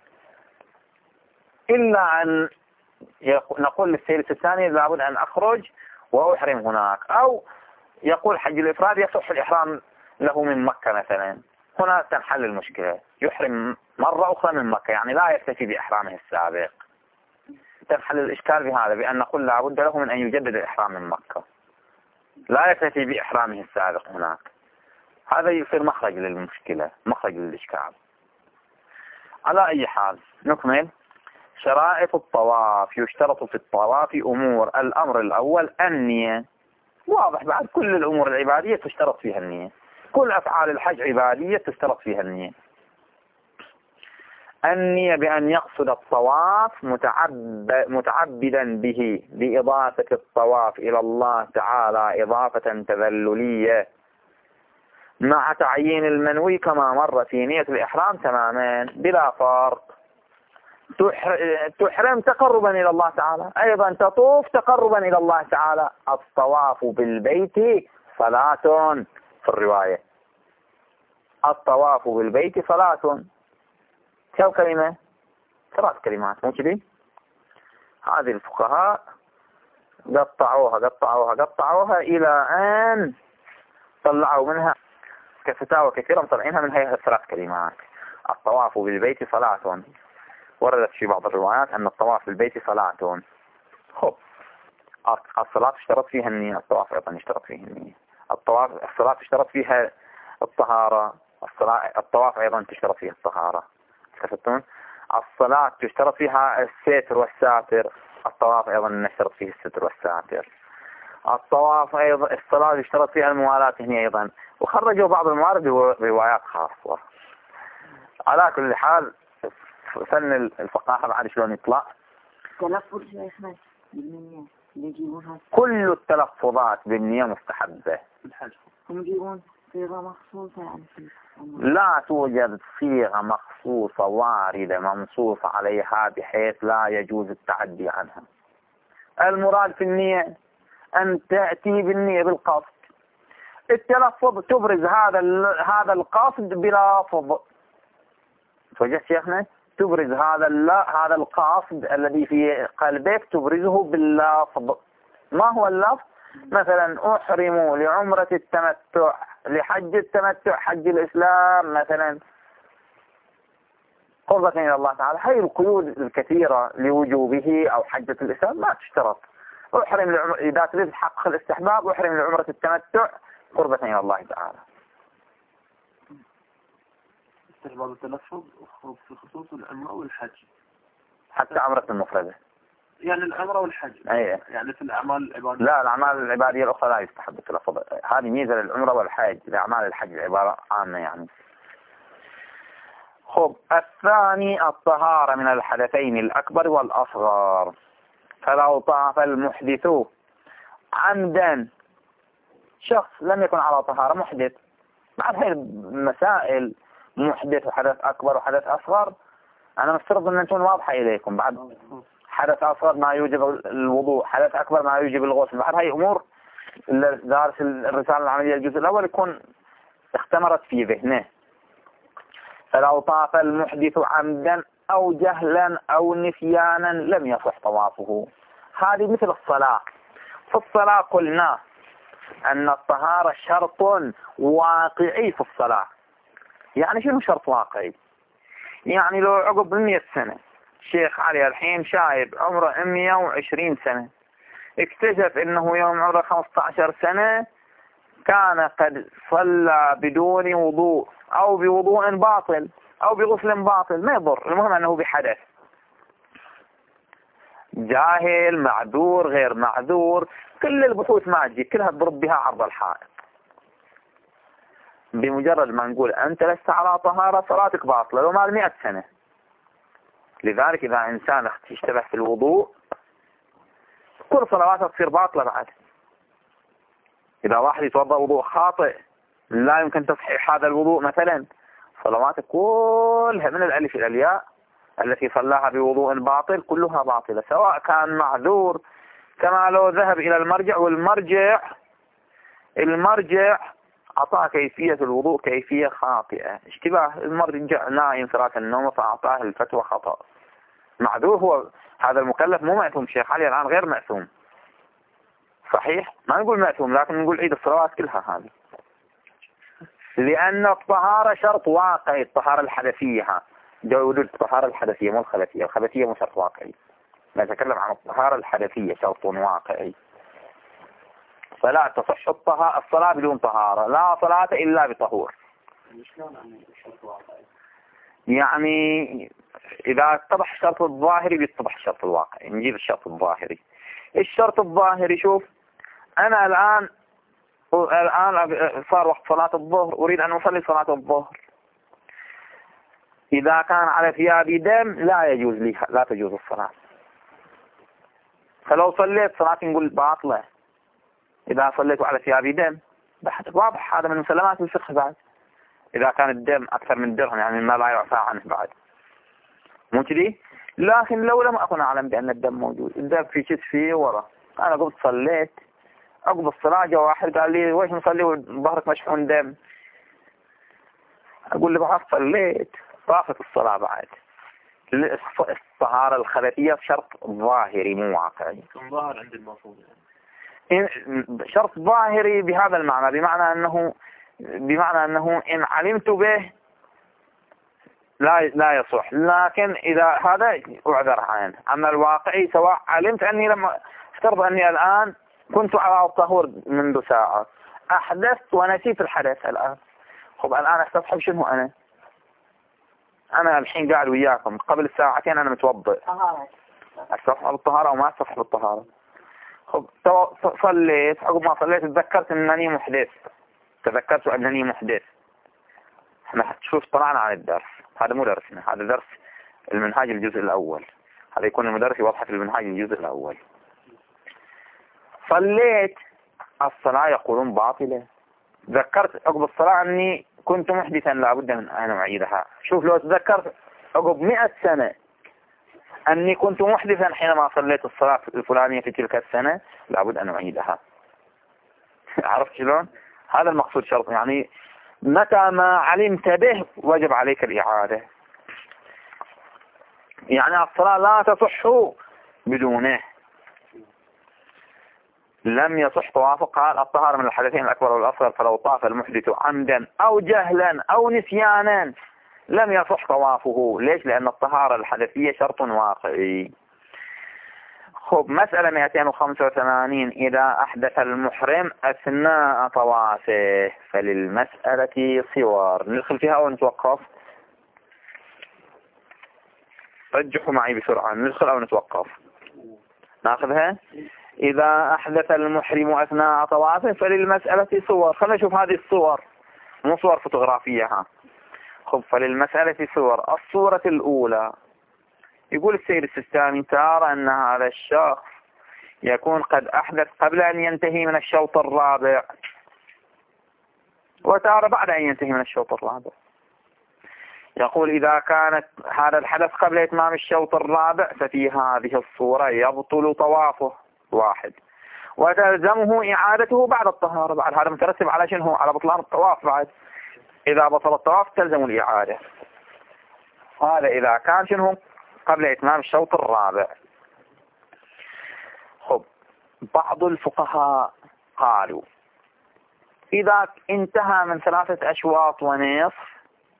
إلا أن يق... نقول للسيلة الثاني لابد أن أخرج وأحرم هناك، أو يقول حج الإفراد يصح الإحرام له من مكة مثلا، هنا تنحل المشكلة، يحرم مرة أخرى من مكة، يعني لا يكتفي بإحرامه السابق. تنحل الإشكال بهذا بأن نقول لابد له من أن يجدد الإحرام من مكة، لا يكتفي بإحرامه السابق هناك. هذا يصير مخرج للمشكلة، مخرج للإشكال. على أي حال نكمل. شرائط الطواف. يشترط في الطواف أمور. الأمر الأول النية، واضح، بعد كل الأمور العبادية تشترط فيها النية، كل أفعال الحج عبادية تشترط فيها النية. النية بأن يقصد الطواف متعب متعبدا به بإضافة الطواف إلى الله تعالى إضافة تذللية، مع تعيين المنوي كما مر في نية الإحرام تماما بلا فرق. تحرم تقربا إلى الله تعالى، أيضا تطوف تقربا إلى الله تعالى. الطواف بالبيت صلاة في الرواية، الطواف بالبيت صلاة. كم كلمة؟ ثلاث كلمات، مو كذي؟ هذه الفقهاء قطعوها قطعوها قطعوها إلى أن طلعوا منها كفتاوى كثيرة مطلعينها من هي الثلاث كلمات. الطواف بالبيت صلاة، وردت في بعض الروايات أن الطواف بالبيت صلاة. خب الصلاة اشترط فيها النية، الطواف أيضا اشترط فيها النية. الطواف الصلاة اشترط فيها الطهارة، الصلاة الطواف أيضا تشترط فيها الطهارة. تفتون؟ الصلاة تشترط فيها الستر والساتر، الطواف أيضا نشترط فيه الستر والساتر. الطواف أيضا الصلاة يشترط فيها الموالاة هنا أيضا، وخرجوا بعض الموارد بروايات خاصة. على كل حال فن الفقاهة بعد شلون يطلع. تلفظ شيخنا بالنية يجيبونها، كل التلفظات بالنية مستحبة. هم يجيبون صيغة مخصوصة يعني. لا توجد صيغة مخصوصة واردة منصوص عليها بحيث لا يجوز التعدي عنها. المراد في النية أن تأتي بالنية بالقصد. التلفظ تبرز هذا هذا القصد بلفظ. توجد شيخنا تبرز هذا هذا القصد الذي في قلبك تبرزه باللفظ. ما هو اللفظ؟ مثلا أحرم لعمرة التمتع، لحج التمتع، حج الإسلام مثلا، قربة إلى الله تعالى. هاي القيود الكثيرة لوجوبه أو حجة الإسلام ما تشترط. أحرم لعمر... إذا تريد تحقق الاستحباب أحرم لعمرة التمتع قربة إلى الله تعالى. استحباب التلفظ في خصوص العمرة والحج، حتى عمرة المفردة، يعني العمرة والحج. أيه. يعني في الأعمال العبادية. لا، الأعمال العبادية الأخرى لا يستحب التلفظ. هذه ميزة للعمرة والحج، لأعمال الحج عبارة عامة يعني. خب الثاني الطهارة من الحدثين الأكبر والأصغر. فلو طاف المحدث عمدا، شخص لم يكن على طهارة محدث، بعد هاي المسائل محدث وحدث أكبر وحدث أصغر أنا مفترض أن تكون واضحة إليكم. بعد حدث أصغر ما يوجب الوضوء، حدث أكبر ما يوجب الغسل، بعد هاي أمور دارس الرسالة العملية الجزء الأول يكون اختمرت في ذهنه. فلو طاف المحدث عمدا أو جهلا أو نسيانا لم يصح طوافه. هذه مثل الصلاة. في الصلاة قلنا أن الطهارة شرط واقعي في الصلاة. يعني شنو شرط واقعي؟ يعني لو عقب مئة سنة الشيخ علي الحين شايب عمره مئة وعشرين سنة، اكتشف انه يوم عمره خمسة عشر سنة كان قد صلى بدون وضوء او بوضوء باطل او بغسل باطل، ما يضر، المهم انه بحدث. جاهل، معذور، غير معذور، كل البحوث ما تجي، كلها تضرب بها عرض الحائط. بمجرد ما نقول أنت لست على طهارة صلاتك باطلة لو مال مئة سنة. لذلك إذا إنسان اشتبه في الوضوء كل صلواته تصير باطلة بعد. إذا واحد يتوضأ وضوء خاطئ لا يمكن تصحيح هذا الوضوء مثلا، صلواته كلها من الألف إلى الياء التي صلاها بوضوء باطل كلها باطلة، سواء كان معذور. كما لو ذهب إلى المرجع، والمرجع المرجع أعطاه كيفية الوضوء كيفية خاطئة، اشتباه، المرجع نايم صلاة النوم فأعطاه الفتوى خطأ. معذور هو، هذا المكلف مو مأثوم. شيخ علي الآن غير مأثوم صحيح، ما نقول مأثوم لكن نقول عيد الصلوات كلها هذه، لأن الطهارة شرط واقعي. الطهارة الحدثية، جودة الطهارة الحدثية مو الخبثية. الخبثية مو شرط واقعي، نتكلم عن الطهارة الحدثية شرط واقعي. فلا تصح الطهارة الصلاة بدون طهارة، لا صلاة إلا بطهور. يعني إذا اتضح الشرط الظاهري بيتضح الشرط الواقعي. نجيب الشرط الظاهري. الشرط الظاهري شوف، أنا الآن الآن صار وقت صلاة الظهر، أريد أن أصلي صلاة الظهر. إذا كان على ثيابي دم لا يجوز لي، لا تجوز الصلاة. فلو صليت صلاة نقول باطلة إذا صليت على ثيابي دم. واضح هذا من مسلمات الفقه بعد. إذا كان الدم أكثر من درهم يعني ما لا يعفى عنه بعد، مو كذي. لكن لو لم أكن أعلم بأن الدم موجود، الدم في كتفي ورا، أنا قمت صليت، عقب الصلاة جاء واحد قال لي ويش نصلي وظهرك مشحون دم؟ أقول له بعد صليت، طافت الصلاة بعد. الطهارة الخبثية شرط ظاهري مو واقعي. ظاهر عند المفروض شرط ظاهري بهذا المعنى، بمعنى أنه بمعنى أنه إن علمت به لا لا يصح، لكن إذا هذا أعذر عنه. أما الواقعي سواء علمت أني لما افترض أني الآن كنت على الطهور منذ ساعة، أحدثت ونسيت الحدث الآن. خب الآن أستصحب شنو أنا؟ أنا الحين قاعد وياكم، قبل ساعتين أنا متوضئ، أستصحب الطهارة وما أستصحب الطهارة. خب صليت، عقب ما صليت تذكرت أنني محدث، تذكرت أنني محدث. احنا شوف طلعنا عن الدرس، هذا مو درسنا، هذا درس المنهاج الجزء الأول. هذا يكون المدرس يوضح في المنهاج الجزء الأول. صليت، الصلاة يقولون باطلة. ذكرت عقب الصلاة أني كنت محدثا لابد من أن أعيدها. شوف لو تذكرت عقب مئة سنة أني كنت محدثا حينما صليت الصلاة الفلانية في تلك السنة لابد أن أعيدها. عرفت شلون؟ هذا المقصود شرط، يعني متى ما علمت به وجب عليك الإعادة. يعني الصلاة لا تصح بدونه. لم يصح طوافه. قال الطهارة من الحدثين الأكبر والأصغر، فلو طاف المحدث عمدا أو جهلا أو نسيانا لم يصح طوافه. ليش؟ لأن الطهارة الحدثية شرط واقعي. خب مسألة مئتين وخمسة وثمانين. إذا أحدث المحرم أثناء طوافه فللمسألة صور. ندخل فيها أو نتوقف؟ رجحوا معي بسرعة. ندخل أو نتوقف؟ ناخذها. إذا أحدث المحرم أثناء طوافه فللمسألة صور. خلينا نشوف هذه الصور، مو صور فوتوغرافية. ها خب فللمسألة صور. الصورة الأولى يقول السيد السيستاني ترى أن هذا الشخص يكون قد أحدث قبل أن ينتهي من الشوط الرابع، وترى بعد أن ينتهي من الشوط الرابع. يقول إذا كانت هذا الحدث قبل إتمام الشوط الرابع ففي هذه الصورة يبطل طوافه واحد، وتلزمه إعادته بعد الطهارة. بعد هذا مترتب على شنو؟ على بطلان الطواف. بعد إذا بطل الطواف تلزم الإعادة. هذا إذا كان شنو؟ قبل إتمام الشوط الرابع. خب بعض الفقهاء قالوا إذا انتهى من ثلاثة أشواط ونصف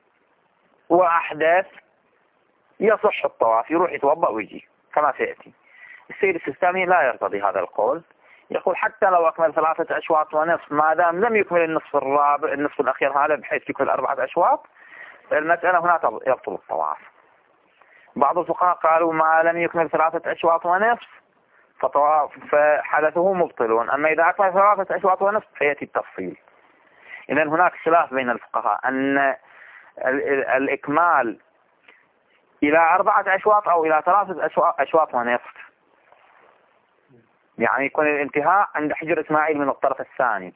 وأحدث يصح الطواف، يروح يتوضأ ويجي كما سيأتي. السيد السيستاني لا يرتضي هذا القول، يقول حتى لو أكمل ثلاثة أشواط ونصف ما دام لم يكمل النصف الرابع النصف الأخير هذا بحيث يكمل أربعة أشواط، المسألة هنا يبطل الطواف. بعض الفقهاء قالوا ما لم يكمل ثلاثة أشواط ونصف فطواف فحدثه مبطل، أما إذا أكمل ثلاثة أشواط ونصف فيأتي التفصيل. إذن هناك خلاف بين الفقهاء أن الإكمال إلى أربعة أشواط أو إلى ثلاثة أشواط ونصف، يعني يكون الانتهاء عند حجر إسماعيل من الطرف الثاني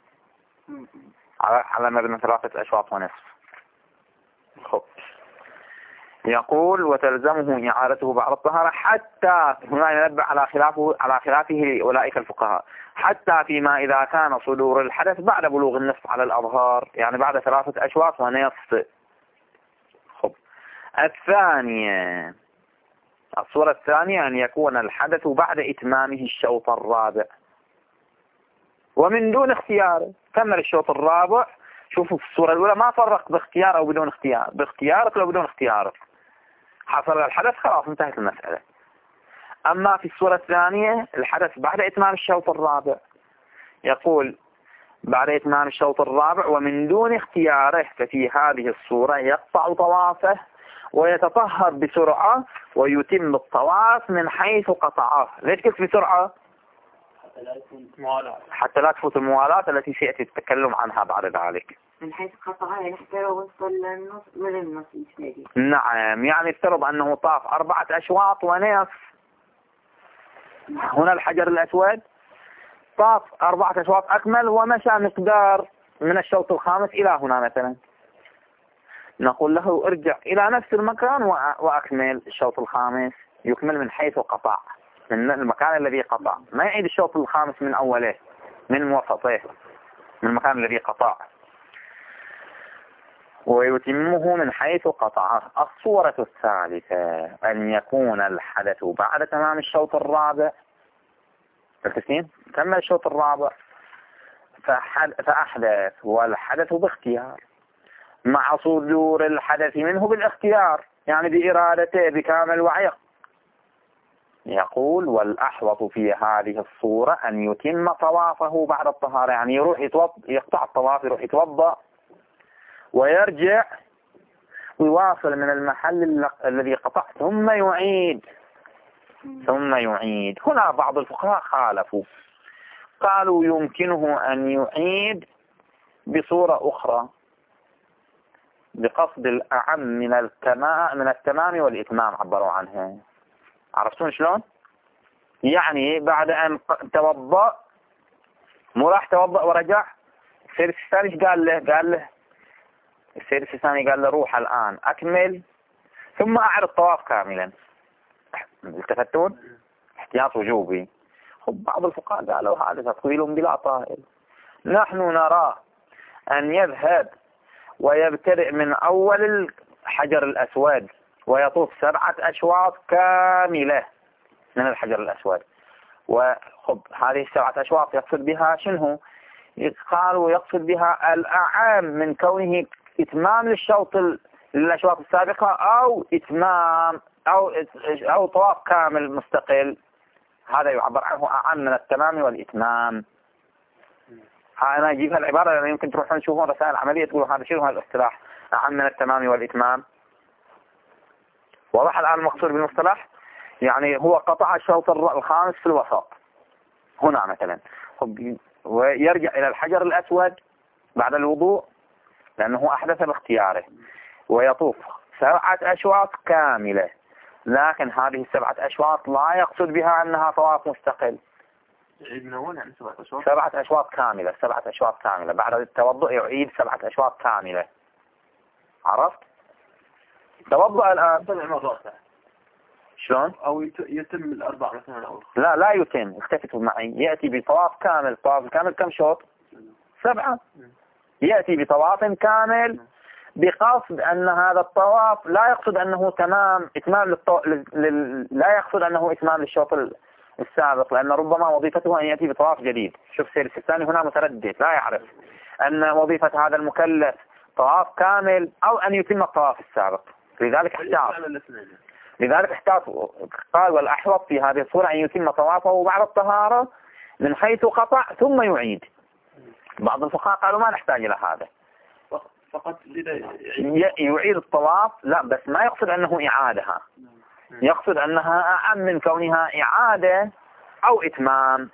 على مبنى ثلاثة أشواط ونصف. خب. يقول وتلزمه إعادته بعد الطهارة حتى، هنا ينبه على خلافه على خلافه لأولئك الفقهاء، حتى فيما إذا كان صدور الحدث بعد بلوغ النصف على الأظهار، يعني بعد ثلاثة أشواط ونصف. خب. الثانية، الصورة الثانية أن يكون الحدث بعد إتمامه الشوط الرابع ومن دون اختياره. كمل الشوط الرابع. شوفوا في الصورة الأولى ما فرق باختيار أو بدون اختيار، باختيارك أو بدون اختيارك، حصل الحدث خلاص انتهت المسألة. أما في الصورة الثانية الحدث بعد إتمام الشوط الرابع، يقول بعد إتمام الشوط الرابع ومن دون اختياره، ففي هذه الصورة يقطع طوافه ويتطهر بسرعة ويتم الطواف من حيث قطعه. ليش قلت بسرعة؟ حتى لا تفوت الموالاة التي سيأتي التكلم عنها بعد ذلك. من حيث قطعها يعني حتى لو وصل للنص من النص يشتري. نعم، يعني افترض أنه طاف أربعة أشواط ونصف، هنا الحجر الأسود طاف أربعة أشواط أكمل ومشى مقدار من الشوط الخامس إلى هنا مثلا، نقول له ارجع إلى نفس المكان وأكمل الشوط الخامس، يكمل من حيث قطع، من المكان الذي قطع، ما يعيد الشوط الخامس من أوله من وسطه، من المكان الذي قطع، ويتمه من حيث قطعه. الصورة الثالثة أن يكون الحدث بعد تمام الشوط الرابع، تركزين كمل الشوط الرابع فأحدث والحدث باختيار مع صدور الحدث منه بالاختيار، يعني بإرادته بكامل وعيه. يقول والأحوط في هذه الصورة أن يتم طوافه بعد الطهارة، يعني يروح يتوضأ، يقطع الطواف، يروح يتوضأ ويرجع ويواصل من المحل الذي قطع ثم يعيد ثم يعيد. هنا بعض الفقهاء خالفوا، قالوا يمكنه أن يعيد بصورة أخرى بقصد الأعم من التمام من التمام والإتمام، عبروا عنها. عرفتون شلون؟ يعني بعد أن توضأ، مو راح توضأ ورجع، السيد الثاني قال له قال له السيد الثاني قال له روح الآن أكمل ثم أعد الطواف كاملا. التفتون احتياط وجوبي. خب بعض الفقهاء قالوا هذا تطويل بلا طائل، نحن نرى أن يذهب ويبتدئ من أول الحجر الأسود ويطوف سبعة أشواط كاملة من الحجر الأسود. وخب هذه السبعة أشواط يقصد بها شنو؟ قالوا يقصد بها الأعم من كونه إتمام للشوط للأشواط السابقة أو إتمام أو أو طواف كامل مستقل، هذا يعبر عنه أعم من التمام والإتمام. أنا أجيبها العبارة لأن يمكن تروحون تشوفون رسائل عملية تقولوا هذا شنو هذا الاصطلاح أعم من التمام والإتمام. واضح الآن المقصود بالمصطلح؟ يعني هو قطع الشوط الخامس في الوسط هنا مثلا، ويرجع إلى الحجر الأسود بعد الوضوء لأنه أحدث باختياره ويطوف سبعة أشواط كاملة، لكن هذه السبعة أشواط لا يقصد بها أنها طواف مستقل. يعيد من أول يعني سبعة أشواط؟ سبعة أشواط كاملة، سبعة أشواط كاملة بعد التوضؤ يعيد سبعة أشواط كاملة. عرفت؟ توضأ الآن شلون؟ أو يتم الأربع مثلا أو لا لا يتم، اختفتوا معي، يأتي بطواف كامل. طواف كامل كم شوط؟ سبعة. يأتي بطواف كامل بقصد أن هذا الطواف لا يقصد أنه تمام إتمام للطو... لل... لا يقصد أنه إتمام للشوط السابق، لأن ربما وظيفته أن يأتي بطواف جديد. شوف سير السيستاني هنا متردد، لا يعرف أن وظيفة هذا المكلف طواف كامل أو أن يتم الطواف السابق، لذلك احتاط لذلك احتاط قال والأحوط في هذه الصورة أن يتم طوافه بعد الطهارة من حيث قطع ثم يعيد. بعض الفقهاء قالوا ما نحتاج إلى هذا، فقط لذا ي- يعيد الطواف، لا بس ما يقصد أنه إعادها، يقصد أنها أعم من كونها إعادة أو إتمام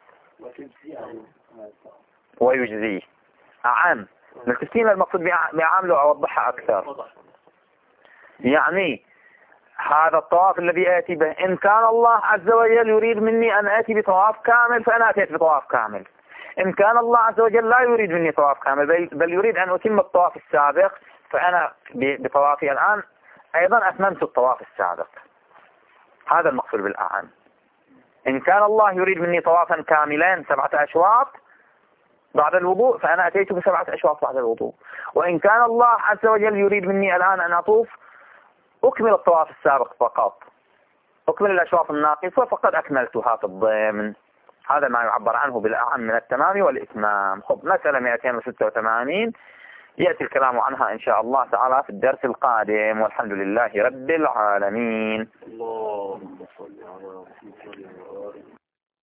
ويجزيه. أعم التسليم المقصود بأع- بأعامله أوضحها أكثر. يعني هذا الطواف الذي آتي به إن كان الله عز وجل يريد مني أن آتي بطواف كامل فأنا أتيت بطواف كامل، إن كان الله عز وجل لا يريد مني طواف كامل بل, بل يريد أن أتم الطواف السابق فأنا ب- بطوافي الآن أيضا أتممت الطواف السابق. هذا المقصود بالأعم. إن كان الله يريد مني طوافا كاملا سبعة أشواط بعد الوضوء فأنا أتيت بسبعة أشواط بعد الوضوء، وإن كان الله عز وجل يريد مني الآن أن أطوف أكمل الطواف السابق فقط، أكمل الأشواط الناقصة فقد أكملتها في الضمن. هذا ما يعبر عنه بالأعم من التمام والإتمام. خب مسألة مئتين وستة وثمانين يأتي الكلام عنها إن شاء الله تعالى في الدرس القادم، والحمد لله رب العالمين. اللهم صل على محمد.